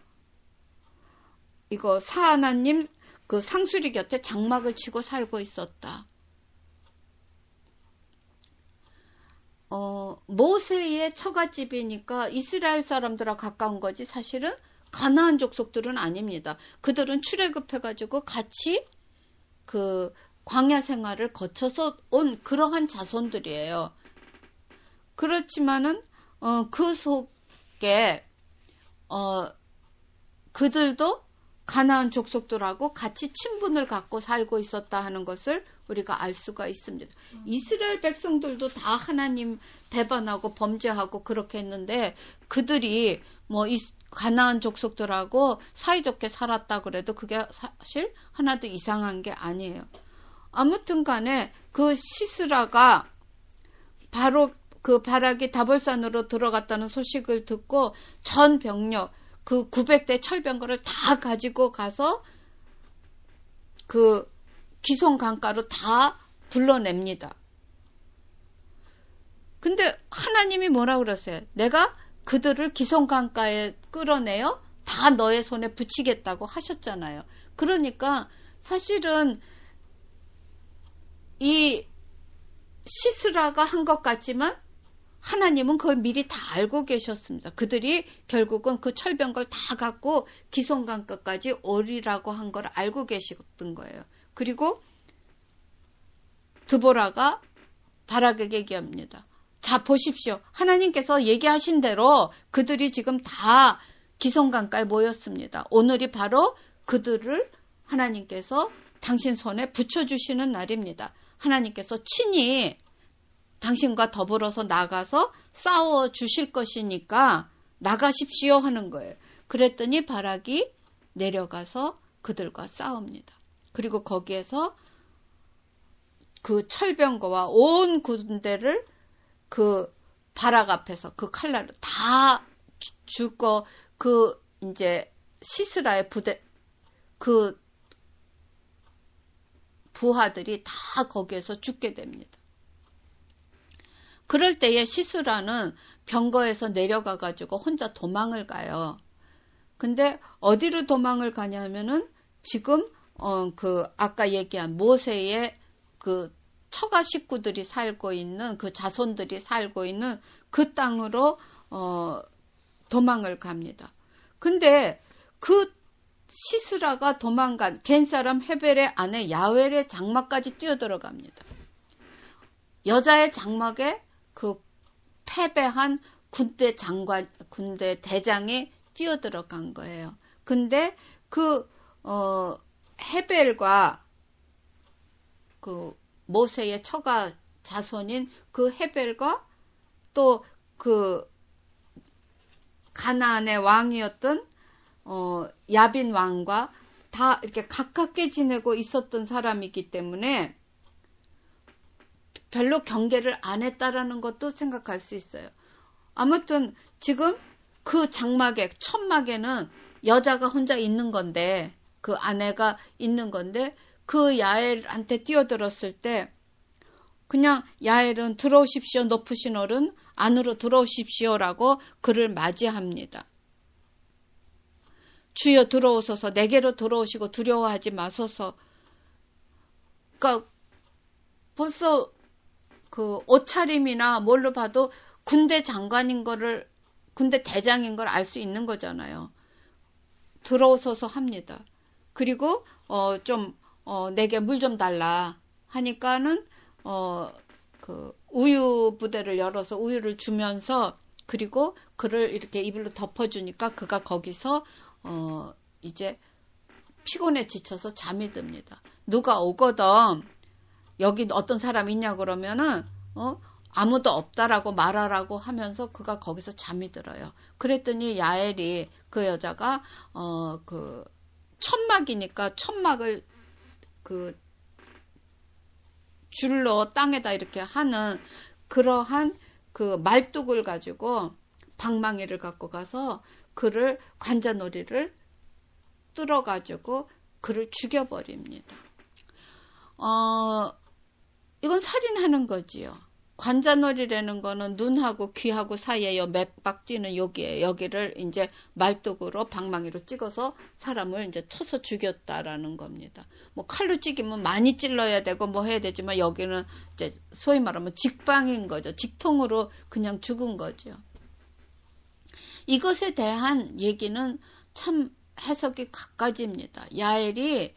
Speaker 1: 이거 사하나님 그 상수리 곁에 장막을 치고 살고 있었다. 모세의 처갓집이니까 이스라엘 사람들하고 가까운 거지 사실은 가나안 족속들은 아닙니다. 그들은 출애굽해가지고 같이 그 광야 생활을 거쳐서 온 그러한 자손들이에요. 그렇지만은 그 속에 그들도 가나안 족속들하고 같이 친분을 갖고 살고 있었다 하는 것을 우리가 알 수가 있습니다. 이스라엘 백성들도 다 하나님 배반하고 범죄하고 그렇게 했는데 그들이 뭐 가나안 족속들하고 사이좋게 살았다 그래도 그게 사실 하나도 이상한 게 아니에요. 아무튼 간에 그 시스라가 바로 그 바락이 다볼산으로 들어갔다는 소식을 듣고 전 병력 그 900대 철병거를 다 가지고 가서 그 기손 강가로 다 불러냅니다. 근데 하나님이 뭐라 그러세요? 내가 그들을 기손 강가에 끌어내요? 다 너의 손에 붙이겠다고 하셨잖아요. 그러니까 사실은 이 시스라가 한 것 같지만 하나님은 그걸 미리 다 알고 계셨습니다. 그들이 결국은 그 철병걸 다 갖고 기손강가까지 오리라고 한 걸 알고 계셨던 거예요. 그리고 드보라가 바락에게 얘기합니다. 자, 보십시오. 하나님께서 얘기하신 대로 그들이 지금 다 기손강가에 모였습니다. 오늘이 바로 그들을 하나님께서 당신 손에 붙여주시는 날입니다. 하나님께서 친히 당신과 더불어서 나가서 싸워 주실 것이니까 나가십시오 하는 거예요. 그랬더니 바락이 내려가서 그들과 싸웁니다. 그리고 거기에서 그 철병거와 온 군대를 그 바락 앞에서 그 칼날로 다 죽고 그 이제 시스라의 부대 그 부하들이 다 거기에서 죽게 됩니다. 그럴 때에 시스라는 병거에서 내려가가지고 혼자 도망을 가요. 근데 어디로 도망을 가냐면은 지금 그 아까 얘기한 모세의 그 처가 식구들이 살고 있는 그 자손들이 살고 있는 그 땅으로 도망을 갑니다. 근데 그 시스라가 도망간 겐사람 헤벨의 아내 야웰의 장막까지 뛰어들어갑니다. 여자의 장막에 그 패배한 군대 대장이 뛰어들어간 거예요. 근데 그 헤벨과 그 모세의 처가 자손인 그 헤벨과 또 그 가나안의 왕이었던 야빈 왕과 다 이렇게 가깝게 지내고 있었던 사람이기 때문에 별로 경계를 안 했다라는 것도 생각할 수 있어요. 아무튼 지금 그 장막에, 천막에는 여자가 혼자 있는 건데, 그 아내가 있는 건데, 그 야엘한테 뛰어들었을 때 그냥 야엘은 들어오십시오, 높으신 어른, 안으로 들어오십시오라고 그를 맞이합니다. 주여 들어오소서, 내게로 들어오시고 두려워하지 마소서. 그러니까 벌써 그 옷차림이나 뭘로 봐도 군대 장관인 거를, 군대 대장인 걸 알 수 있는 거잖아요. 들어오소서 합니다. 그리고 내게 물 좀 달라 하니까는 그 우유 부대를 열어서 우유를 주면서, 그리고 그를 이렇게 이불로 덮어주니까 그가 거기서 이제 피곤에 지쳐서 잠이 듭니다. 누가 오거든 여기 어떤 사람 있냐 그러면은 아무도 없다라고 말하라고 하면서 그가 거기서 잠이 들어요. 그랬더니 야엘이, 그 여자가 그 천막이니까 천막을 그 줄로 땅에다 이렇게 하는 그러한 그 말뚝을 가지고 방망이를 갖고 가서 그를 관자놀이를 뚫어가지고 그를 죽여버립니다. 이건 살인하는 거지요. 관자놀이라는 거는 눈하고 귀하고 사이에 몇 뛰는 여기를 이제 말뚝으로 방망이로 찍어서 사람을 이제 쳐서 죽였다라는 겁니다. 뭐 칼로 찌기면 많이 찔러야 되고 뭐 해야 되지만 여기는 이제 소위 말하면 직방인 거죠. 직통으로 그냥 죽은 거죠. 이것에 대한 얘기는 참 해석이 갖가지입니다. 야엘이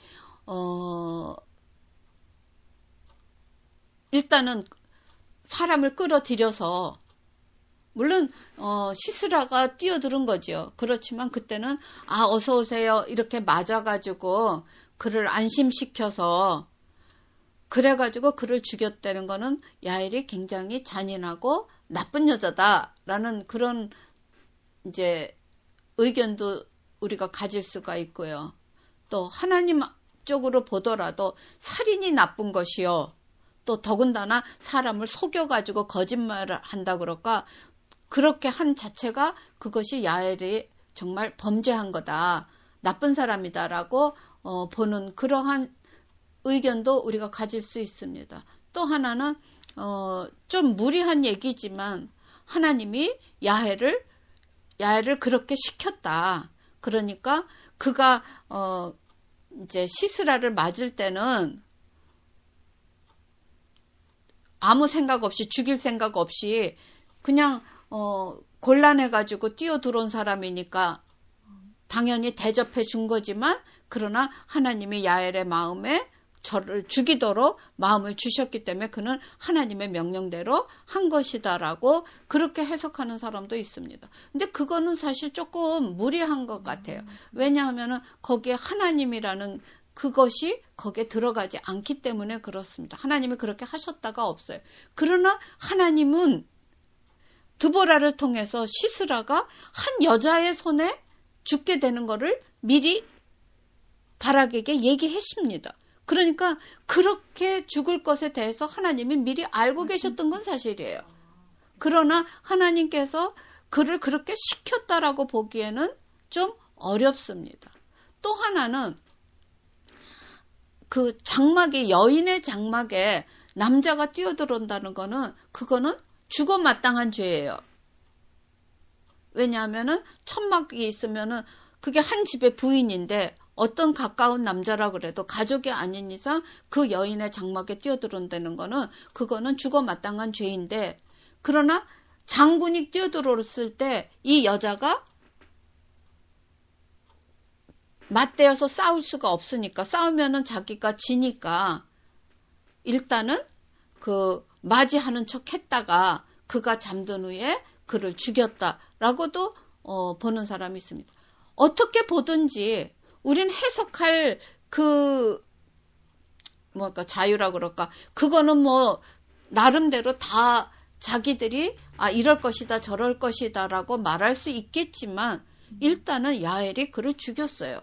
Speaker 1: 일단은 사람을 끌어들여서, 물론 시스라가 뛰어드는 거죠. 그렇지만 그때는 어서 오세요 이렇게 맞아가지고 그를 안심시켜서 그래가지고 그를 죽였다는 거는 야엘이 굉장히 잔인하고 나쁜 여자다라는 그런 이제 의견도 우리가 가질 수가 있고요. 또 하나님 쪽으로 보더라도 살인이 나쁜 것이요, 또 더군다나 사람을 속여가지고 거짓말을 한다 그럴까, 그렇게 한 자체가 그것이 야엘이 정말 범죄한 거다, 나쁜 사람이다라고 보는 그러한 의견도 우리가 가질 수 있습니다. 또 하나는 좀 무리한 얘기지만 하나님이 야엘을 그렇게 시켰다. 그러니까 그가 이제 시스라를 맞을 때는 아무 생각 없이, 죽일 생각 없이 그냥 곤란해가지고 뛰어들어온 사람이니까 당연히 대접해 준 거지만, 그러나 하나님이 야엘의 마음에 저를 죽이도록 마음을 주셨기 때문에 그는 하나님의 명령대로 한 것이다라고 그렇게 해석하는 사람도 있습니다. 근데 그거는 사실 조금 무리한 것 같아요. 왜냐하면은 거기에 하나님이라는 그것이 거기에 들어가지 않기 때문에 그렇습니다. 하나님이 그렇게 하셨다가 없어요. 그러나 하나님은 드보라를 통해서 시스라가 한 여자의 손에 죽게 되는 것을 미리 바락에게 얘기했습니다. 그러니까 그렇게 죽을 것에 대해서 하나님이 미리 알고 계셨던 건 사실이에요. 그러나 하나님께서 그를 그렇게 시켰다라고 보기에는 좀 어렵습니다. 또 하나는 그 장막에, 여인의 장막에 남자가 뛰어들어온다는 거는, 그거는 죽어 마땅한 죄예요. 왜냐하면은 천막이 있으면은 그게 한 집의 부인인데 어떤 가까운 남자라 그래도 가족이 아닌 이상 그 여인의 장막에 뛰어들어온다는 거는, 그거는 죽어 마땅한 죄인데, 그러나 장군이 뛰어들어왔을 때 이 여자가 맞대어서 싸울 수가 없으니까, 싸우면은 자기가 지니까 일단은 맞이하는 척 했다가 그가 잠든 후에 그를 죽였다라고도 보는 사람이 있습니다. 어떻게 보든지 우린 해석할 자유라 그럴까, 그거는 나름대로 다 자기들이 이럴 것이다 저럴 것이다라고 말할 수 있겠지만, 일단은 야엘이 그를 죽였어요.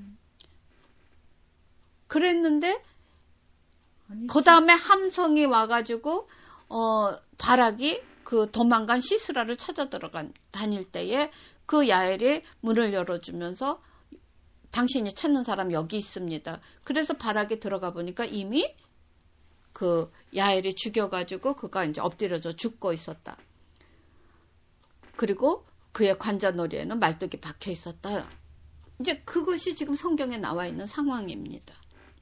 Speaker 1: 그랬는데 그 다음에 함성이 와가지고 바락이 그 도망간 시스라를 찾아 다닐 때에 그 야엘이 문을 열어주면서 당신이 찾는 사람 여기 있습니다. 그래서 바락이 들어가 보니까 이미 그 야엘이 죽여가지고 그가 이제 엎드려져 죽고 있었다. 그리고 그의 관자놀이에는 말뚝이 박혀 있었다. 이제 그것이 지금 성경에 나와 있는 상황입니다.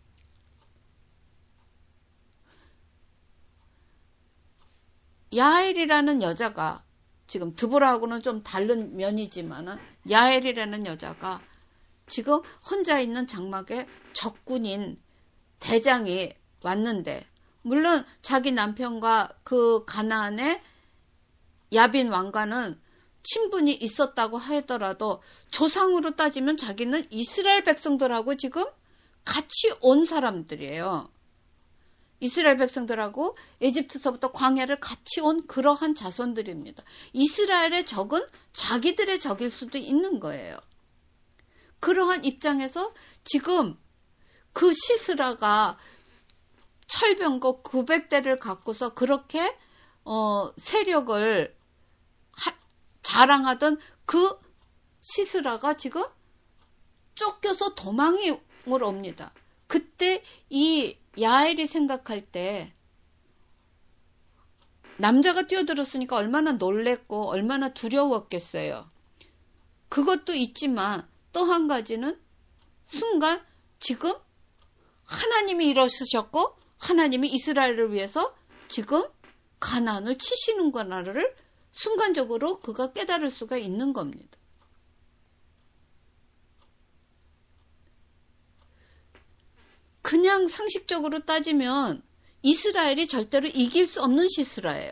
Speaker 1: 야엘이라는 여자가, 지금 드보라하고는 좀 다른 면이지만 야엘이라는 여자가 지금 혼자 있는 장막에 적군인 대장이 왔는데, 물론 자기 남편과 그 가나안의 야빈 왕과는 친분이 있었다고 하더라도 조상으로 따지면 자기는 이스라엘 백성들하고 지금 같이 온 사람들이에요. 이스라엘 백성들하고 에집트서부터 광야를 같이 온 그러한 자손들입니다. 이스라엘의 적은 자기들의 적일 수도 있는 거예요. 그러한 입장에서 지금 그 시스라가 철병거 900대를 갖고서 그렇게 세력을 자랑하던 그 시스라가 지금 쫓겨서 도망을 옵니다. 그때 이 야엘이 생각할 때 남자가 뛰어들었으니까 얼마나 놀랬고 얼마나 두려웠겠어요. 그것도 있지만 또 한 가지는 순간 지금 하나님이 일어서셨고 하나님이 이스라엘을 위해서 지금 가나안을 치시는구나를 순간적으로 그가 깨달을 수가 있는 겁니다. 그냥 상식적으로 따지면 이스라엘이 절대로 이길 수 없는 시스라예요.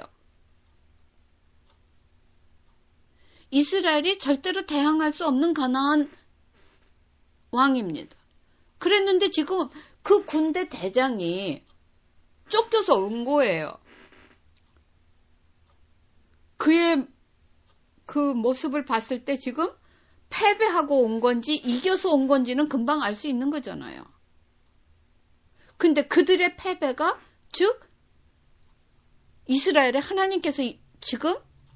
Speaker 1: 이스라엘이 절대로 대항할 수 없는 가나안 왕입니다. 그랬는데 지금 그 군대 대장이 쫓겨서 온 거예요. 그의 그 모습을 봤을 때 지금 패배하고 온 건지 이겨서 온 건지는 금방 알 수 있는 거잖아요. 근데 그들의 패배가 즉 이스라엘의 하나님께서 지금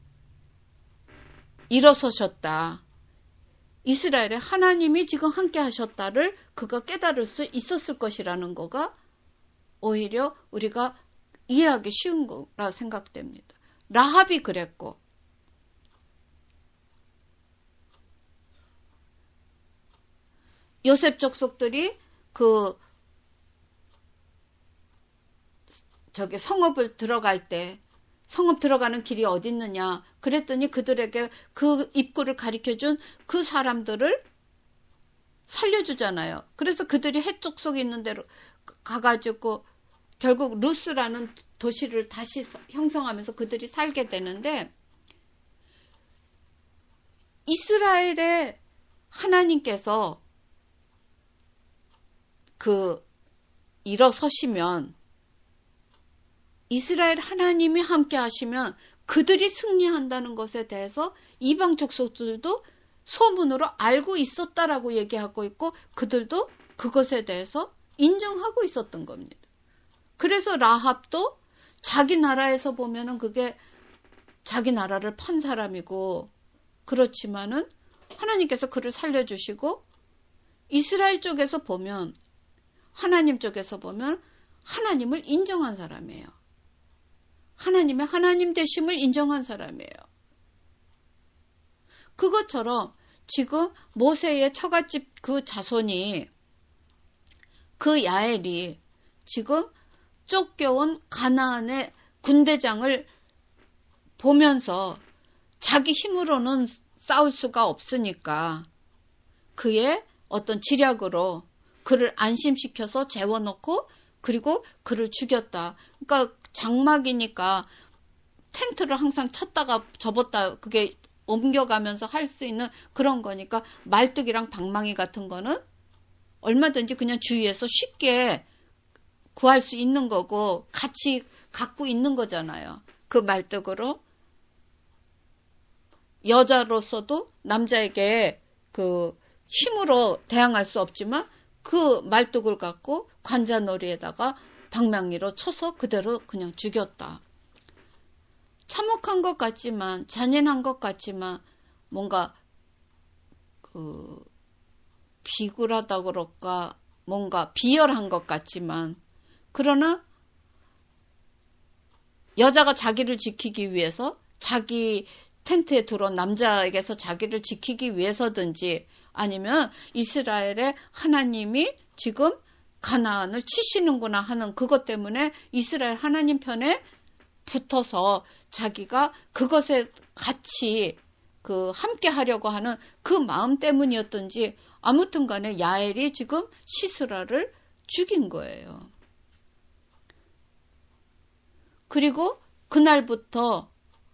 Speaker 1: 일어서셨다. 이스라엘의 하나님이 지금 함께 하셨다를 그가 깨달을 수 있었을 것이라는 거가 오히려 우리가 이해하기 쉬운 거라 생각됩니다. 라합이 그랬고 요셉 족속들이 성읍을 들어갈 때 성읍 들어가는 길이 어디 있느냐 그랬더니 그들에게 그 입구를 가리켜준 그 사람들을 살려주잖아요. 그래서 그들이 헷족 속에 있는 데로 가가지고 결국 루스라는 도시를 다시 형성하면서 그들이 살게 되는데, 이스라엘의 하나님께서 일어서시면, 이스라엘 하나님이 함께 하시면 그들이 승리한다는 것에 대해서 이방 족속들도 소문으로 알고 있었다라고 얘기하고 있고 그들도 그것에 대해서 인정하고 있었던 겁니다. 그래서 라합도 자기 나라에서 보면은 그게 자기 나라를 판 사람이고 그렇지만은 하나님께서 그를 살려주시고 이스라엘 쪽에서 보면 하나님 쪽에서 보면 하나님을 인정한 사람이에요. 하나님의 하나님 되심을 인정한 사람이에요. 그것처럼 지금 모세의 처갓집 그 자손이 그 야엘이 지금 쫓겨온 가나안의 군대장을 보면서 자기 힘으로는 싸울 수가 없으니까 그의 어떤 지략으로 그를 안심시켜서 재워놓고 그리고 그를 죽였다. 그러니까 장막이니까 텐트를 항상 쳤다가 접었다 그게 옮겨가면서 할 수 있는 그런 거니까 말뚝이랑 방망이 같은 거는 얼마든지 그냥 주위에서 쉽게 구할 수 있는 거고 같이 갖고 있는 거잖아요. 그 말뚝으로 여자로서도 남자에게 그 힘으로 대항할 수 없지만 그 말뚝을 갖고 관자놀이에다가 방망이로 쳐서 그대로 그냥 죽였다. 참혹한 것 같지만 잔인한 것 같지만 뭔가 그 비굴하다 그럴까 뭔가 비열한 것 같지만 그러나 여자가 자기를 지키기 위해서 자기 텐트에 들어온 남자에게서 자기를 지키기 위해서든지 아니면 이스라엘의 하나님이 지금 가나안을 치시는구나 하는 그것 때문에 이스라엘 하나님 편에 붙어서 자기가 그것에 같이 함께 하려고 하는 그 마음 때문이었던지 아무튼 간에 야엘이 지금 시스라를 죽인 거예요. 그리고 그날부터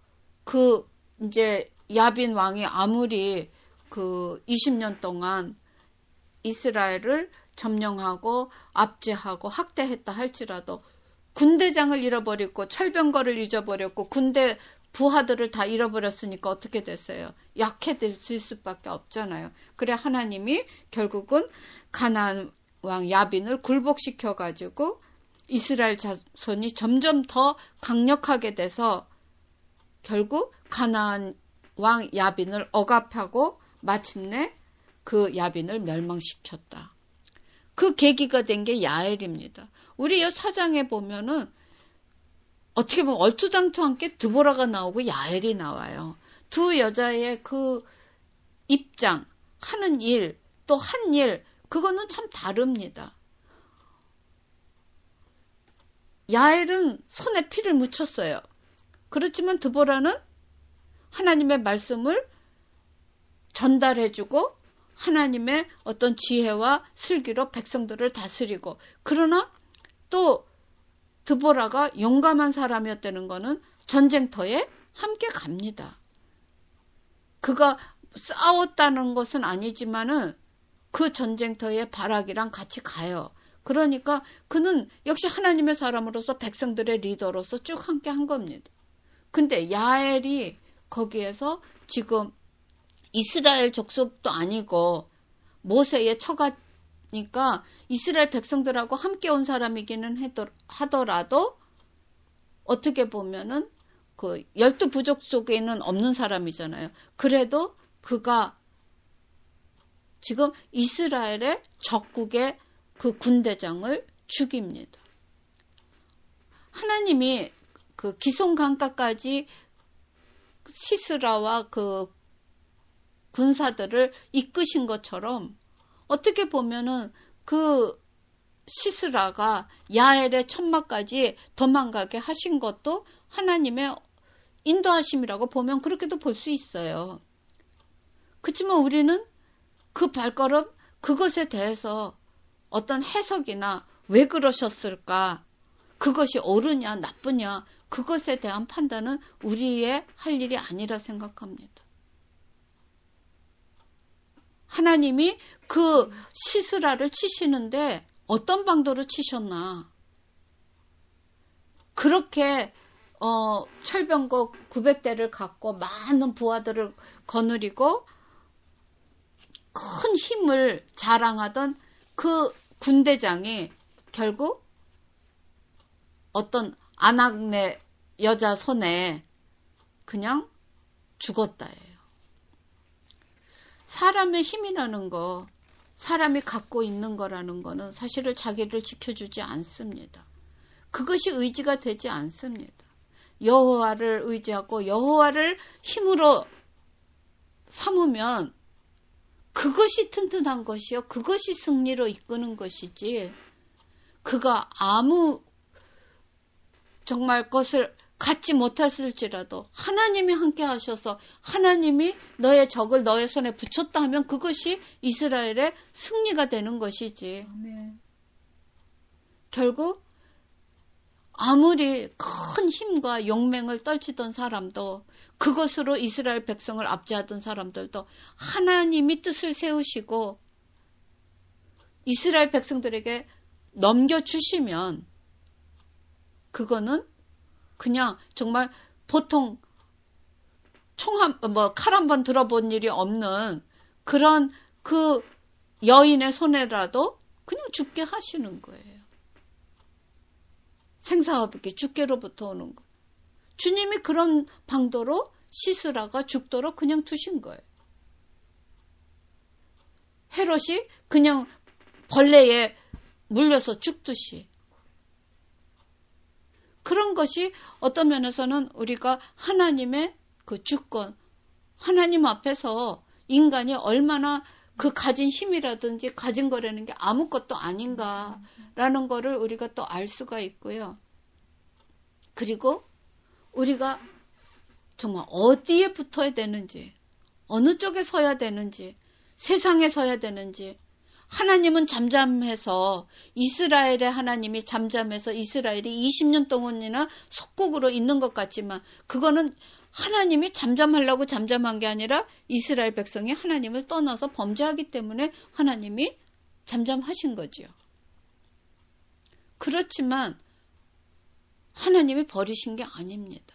Speaker 1: 이제 야빈 왕이 아무리 20년 동안 이스라엘을 점령하고 압제하고 학대했다 할지라도 군대장을 잃어버렸고 철병거를 잊어버렸고 군대 부하들을 다 잃어버렸으니까 어떻게 됐어요? 약해질 수밖에 없잖아요. 그래 하나님이 결국은 가나안 왕 야빈을 굴복시켜가지고 이스라엘 자손이 점점 더 강력하게 돼서 결국 가나안 왕 야빈을 억압하고 마침내 그 야빈을 멸망시켰다. 그 계기가 된 게 야엘입니다. 우리 이 사장에 보면은 어떻게 보면 얼토당토하게 드보라가 나오고 야엘이 나와요. 두 여자의 그 입장, 하는 일, 또 한 일, 그거는 참 다릅니다. 야엘은 손에 피를 묻혔어요. 그렇지만 드보라는 하나님의 말씀을 전달해주고 하나님의 어떤 지혜와 슬기로 백성들을 다스리고 그러나 또 드보라가 용감한 사람이었다는 것은 전쟁터에 함께 갑니다. 그가 싸웠다는 것은 아니지만은 그 전쟁터에 바락이랑 같이 가요. 그러니까 그는 역시 하나님의 사람으로서 백성들의 리더로서 쭉 함께 한 겁니다. 근데 야엘이 거기에서 지금 이스라엘 족속도 아니고 모세의 처가니까 이스라엘 백성들하고 함께 온 사람이기는 하더라도 어떻게 보면은 그 12부족 속에는 없는 사람이잖아요. 그래도 그가 지금 이스라엘의 적국의 그 군대장을 죽입니다. 하나님이 그 기손강가까지 시스라와 그 군사들을 이끄신 것처럼 어떻게 보면은 그 시스라가 야엘의 천막까지 도망가게 하신 것도 하나님의 인도하심이라고 보면 그렇게도 볼 수 있어요. 그렇지만 우리는 그 발걸음 그것에 대해서 어떤 해석이나 왜 그러셨을까 그것이 옳으냐 나쁘냐 그것에 대한 판단은 우리의 할 일이 아니라 생각합니다. 하나님이 그 시스라를 치시는데 어떤 방도로 치셨나. 그렇게 철병거 900대를 갖고 많은 부하들을 거느리고 큰 힘을 자랑하던 그 군대장이 결국 어떤 아낙네 여자 손에 그냥 죽었다예요. 사람의 힘이라는 거, 사람이 갖고 있는 거라는 거는 사실은 자기를 지켜주지 않습니다. 그것이 의지가 되지 않습니다. 여호와를 의지하고 여호와를 힘으로 삼으면 그것이 튼튼한 것이요. 그것이 승리로 이끄는 것이지. 그가 아무 정말 것을 갖지 못했을지라도 하나님이 함께 하셔서 하나님이 너의 적을 너의 손에 붙였다 하면 그것이 이스라엘의 승리가 되는 것이지.
Speaker 2: 아멘.
Speaker 1: 결국 아무리 큰 힘과 용맹을 떨치던 사람도 그것으로 이스라엘 백성을 압제하던 사람들도 하나님이 뜻을 세우시고 이스라엘 백성들에게 넘겨주시면 그거는 그냥 정말 보통 칼 한 번 들어본 일이 없는 그런 그 여인의 손에라도 그냥 죽게 하시는 거예요. 생사없게 죽게로부터 오는 거. 주님이 그런 방도로 시스라가 죽도록 그냥 두신 거예요. 헤롯이 그냥 벌레에 물려서 죽듯이. 그런 것이 어떤 면에서는 우리가 하나님의 그 주권, 하나님 앞에서 인간이 얼마나 그 가진 힘이라든지 가진 거라는 게 아무것도 아닌가라는 거를 우리가 또 알 수가 있고요. 그리고 우리가 정말 어디에 붙어야 되는지, 어느 쪽에 서야 되는지, 세상에 서야 되는지, 하나님은 잠잠해서 이스라엘의 하나님이 잠잠해서 이스라엘이 20년 동안이나 속국으로 있는 것 같지만 그거는 하나님이 잠잠하려고 잠잠한 게 아니라 이스라엘 백성이 하나님을 떠나서 범죄하기 때문에 하나님이 잠잠하신 거지요. 그렇지만 하나님이 버리신 게 아닙니다.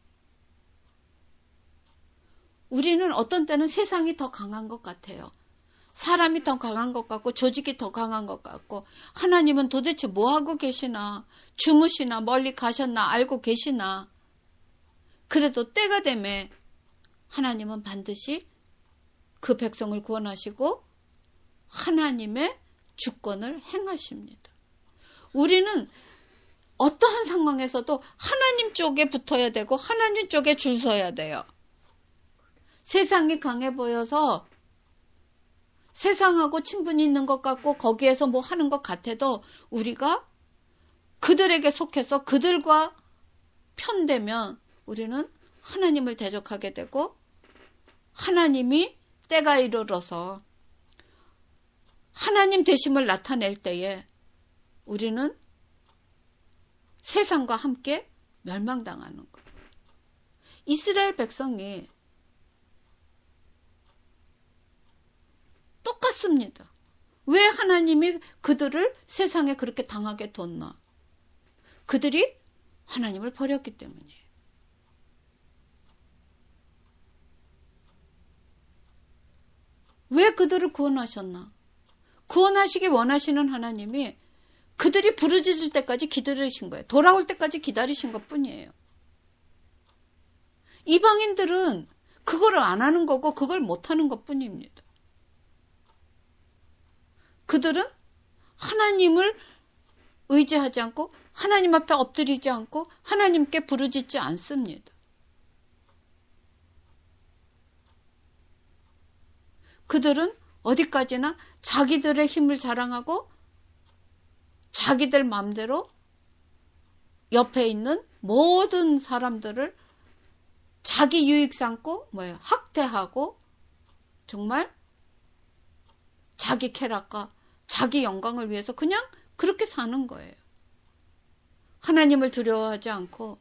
Speaker 1: 우리는 어떤 때는 세상이 더 강한 것 같아요. 사람이 더 강한 것 같고 조직이 더 강한 것 같고 하나님은 도대체 뭐하고 계시나 주무시나 멀리 가셨나 알고 계시나 그래도 때가 되면 하나님은 반드시 그 백성을 구원하시고 하나님의 주권을 행하십니다. 우리는 어떠한 상황에서도 하나님 쪽에 붙어야 되고 하나님 쪽에 줄 서야 돼요. 세상이 강해 보여서 세상하고 친분이 있는 것 같고 거기에서 뭐 하는 것 같아도 우리가 그들에게 속해서 그들과 편되면 우리는 하나님을 대적하게 되고 하나님이 때가 이르러서 하나님 되심을 나타낼 때에 우리는 세상과 함께 멸망당하는 거예요. 이스라엘 백성이 똑같습니다. 왜 하나님이 그들을 세상에 그렇게 당하게 뒀나? 그들이 하나님을 버렸기 때문이에요. 왜 그들을 구원하셨나? 구원하시기 원하시는 하나님이 그들이 부르짖을 때까지 기다리신 거예요. 돌아올 때까지 기다리신 것 뿐이에요. 이방인들은 그거를 안 하는 거고 그걸 못 하는 것 뿐입니다. 그들은 하나님을 의지하지 않고 하나님 앞에 엎드리지 않고 하나님께 부르짖지 않습니다. 그들은 어디까지나 자기들의 힘을 자랑하고 자기들 마음대로 옆에 있는 모든 사람들을 자기 유익 삼고 학대하고 정말 자기 쾌락과 자기 영광을 위해서 그냥 그렇게 사는 거예요. 하나님을 두려워하지 않고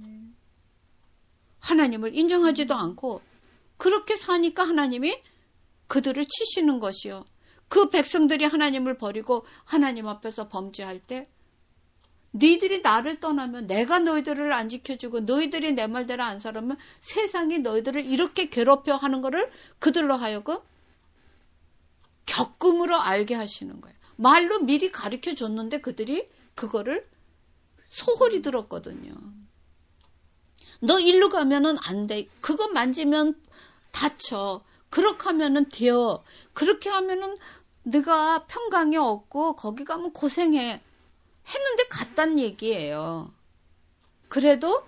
Speaker 1: 하나님을 인정하지도 않고 그렇게 사니까 하나님이 그들을 치시는 것이요. 그 백성들이 하나님을 버리고 하나님 앞에서 범죄할 때 너희들이 나를 떠나면 내가 너희들을 안 지켜주고 너희들이 내 말대로 안 살면 세상이 너희들을 이렇게 괴롭혀 하는 것을 그들로 하여금 겪음으로 알게 하시는 거예요. 말로 미리 가르쳐 줬는데 그들이 그거를 소홀히 들었거든요. 너 일로 가면은 안 돼. 그거 만지면 다쳐. 그렇게 하면은 되어. 그렇게 하면은 네가 평강이 없고 거기 가면 고생해. 했는데 갔단 얘기예요. 그래도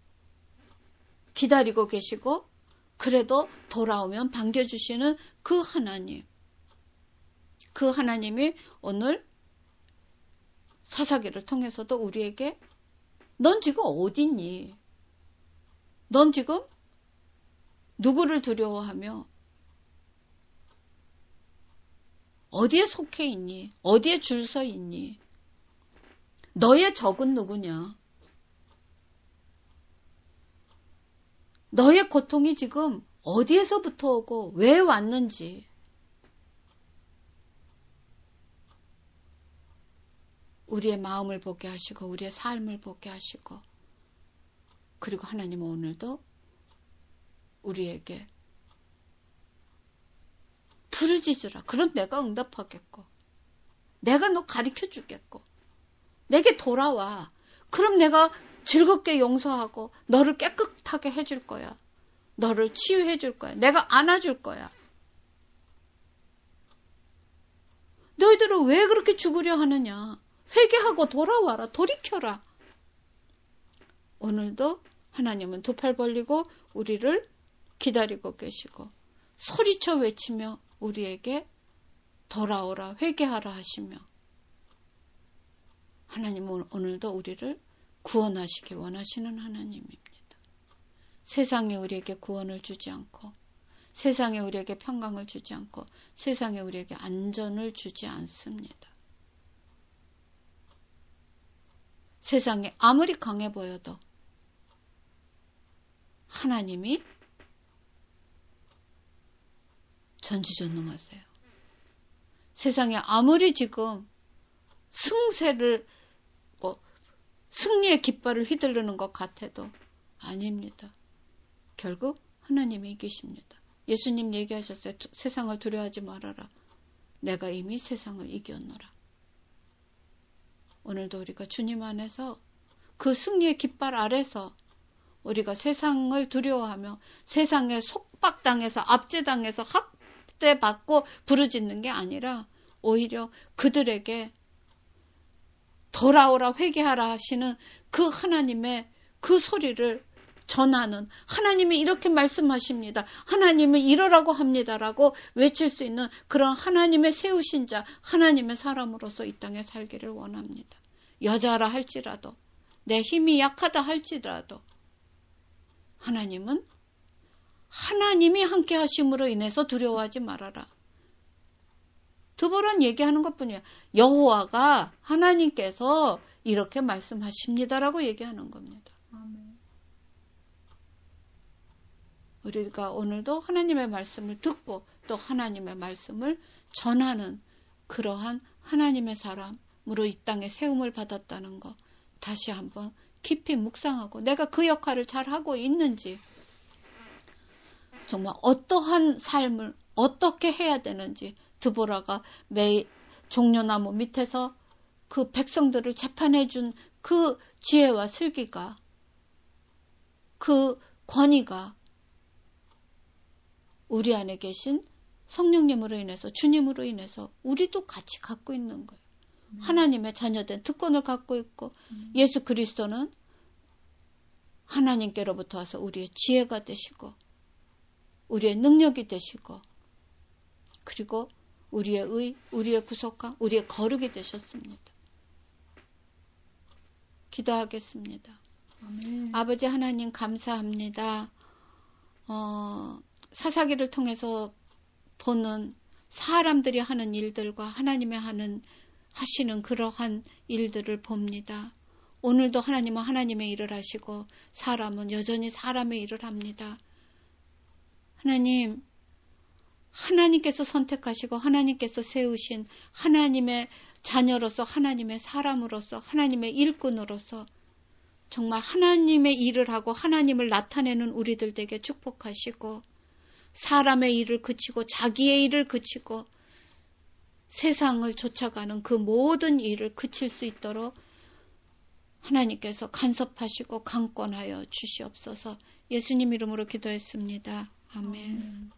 Speaker 1: 기다리고 계시고 그래도 돌아오면 반겨주시는 그 하나님. 그 하나님이 오늘 사사기를 통해서도 우리에게 넌 지금 어디 있니? 넌 지금 누구를 두려워하며 어디에 속해 있니? 어디에 줄 서 있니? 너의 적은 누구냐? 너의 고통이 지금 어디에서부터 오고 왜 왔는지 우리의 마음을 보게 하시고 우리의 삶을 보게 하시고 그리고 하나님은 오늘도 우리에게 부르짖으라. 그럼 내가 응답하겠고 내가 너 가르쳐 주겠고 내게 돌아와. 그럼 내가 즐겁게 용서하고 너를 깨끗하게 해줄 거야. 너를 치유해 줄 거야. 내가 안아줄 거야. 너희들은 왜 그렇게 죽으려 하느냐. 회개하고 돌아와라. 돌이켜라. 오늘도 하나님은 두 팔 벌리고 우리를 기다리고 계시고 소리쳐 외치며 우리에게 돌아오라. 회개하라 하시며 하나님은 오늘도 우리를 구원하시기 원하시는 하나님입니다. 세상에 우리에게 구원을 주지 않고 세상에 우리에게 평강을 주지 않고 세상에 우리에게 안전을 주지 않습니다. 세상에 아무리 강해 보여도 하나님이 전지전능하세요. 세상에 아무리 지금 승세를 승리의 깃발을 휘두르는 것 같아도 아닙니다. 결국 하나님이 이기십니다. 예수님 얘기하셨어요. 세상을 두려워하지 말아라. 내가 이미 세상을 이겼노라. 오늘도 우리가 주님 안에서 그 승리의 깃발 아래서 우리가 세상을 두려워하며 세상에 속박당해서 압제당해서 학대받고 부르짖는 게 아니라 오히려 그들에게 돌아오라 회개하라 하시는 그 하나님의 그 소리를 전하는 하나님이 이렇게 말씀하십니다. 하나님은 이러라고 합니다라고 외칠 수 있는 그런 하나님의 세우신 자, 하나님의 사람으로서 이 땅에 살기를 원합니다. 여자라 할지라도 내 힘이 약하다 할지라도 하나님은 하나님이 함께 하심으로 인해서 두려워하지 말아라. 두 번은 얘기하는 것뿐이야. 여호와가 하나님께서 이렇게 말씀하십니다라고 얘기하는 겁니다. 우리가 오늘도 하나님의 말씀을 듣고 또 하나님의 말씀을 전하는 그러한 하나님의 사람으로 이 땅에 세움을 받았다는 거 다시 한번 깊이 묵상하고 내가 그 역할을 잘하고 있는지 정말 어떠한 삶을 어떻게 해야 되는지 드보라가 매일 종려나무 밑에서 그 백성들을 재판해준 그 지혜와 슬기가 그 권위가 우리 안에 계신 성령님으로 인해서 주님으로 인해서 우리도 같이 갖고 있는 거예요. 하나님의 자녀된 특권을 갖고 있고 예수 그리스도는 하나님께로부터 와서 우리의 지혜가 되시고 우리의 능력이 되시고 그리고 우리의 의, 우리의 구속함, 우리의 거룩이 되셨습니다. 기도하겠습니다.
Speaker 2: 아멘.
Speaker 1: 아버지 하나님 감사합니다. 사사기를 통해서 보는 사람들이 하는 일들과 하나님의 하시는 그러한 일들을 봅니다. 오늘도 하나님은 하나님의 일을 하시고 사람은 여전히 사람의 일을 합니다. 하나님, 하나님께서 선택하시고 하나님께서 세우신 하나님의 자녀로서 하나님의 사람으로서 하나님의 일꾼으로서 정말 하나님의 일을 하고 하나님을 나타내는 우리들 되게 축복하시고 사람의 일을 그치고 자기의 일을 그치고 세상을 쫓아가는 그 모든 일을 그칠 수 있도록 하나님께서 간섭하시고 강권하여 주시옵소서. 예수님 이름으로 기도했습니다. 아멘.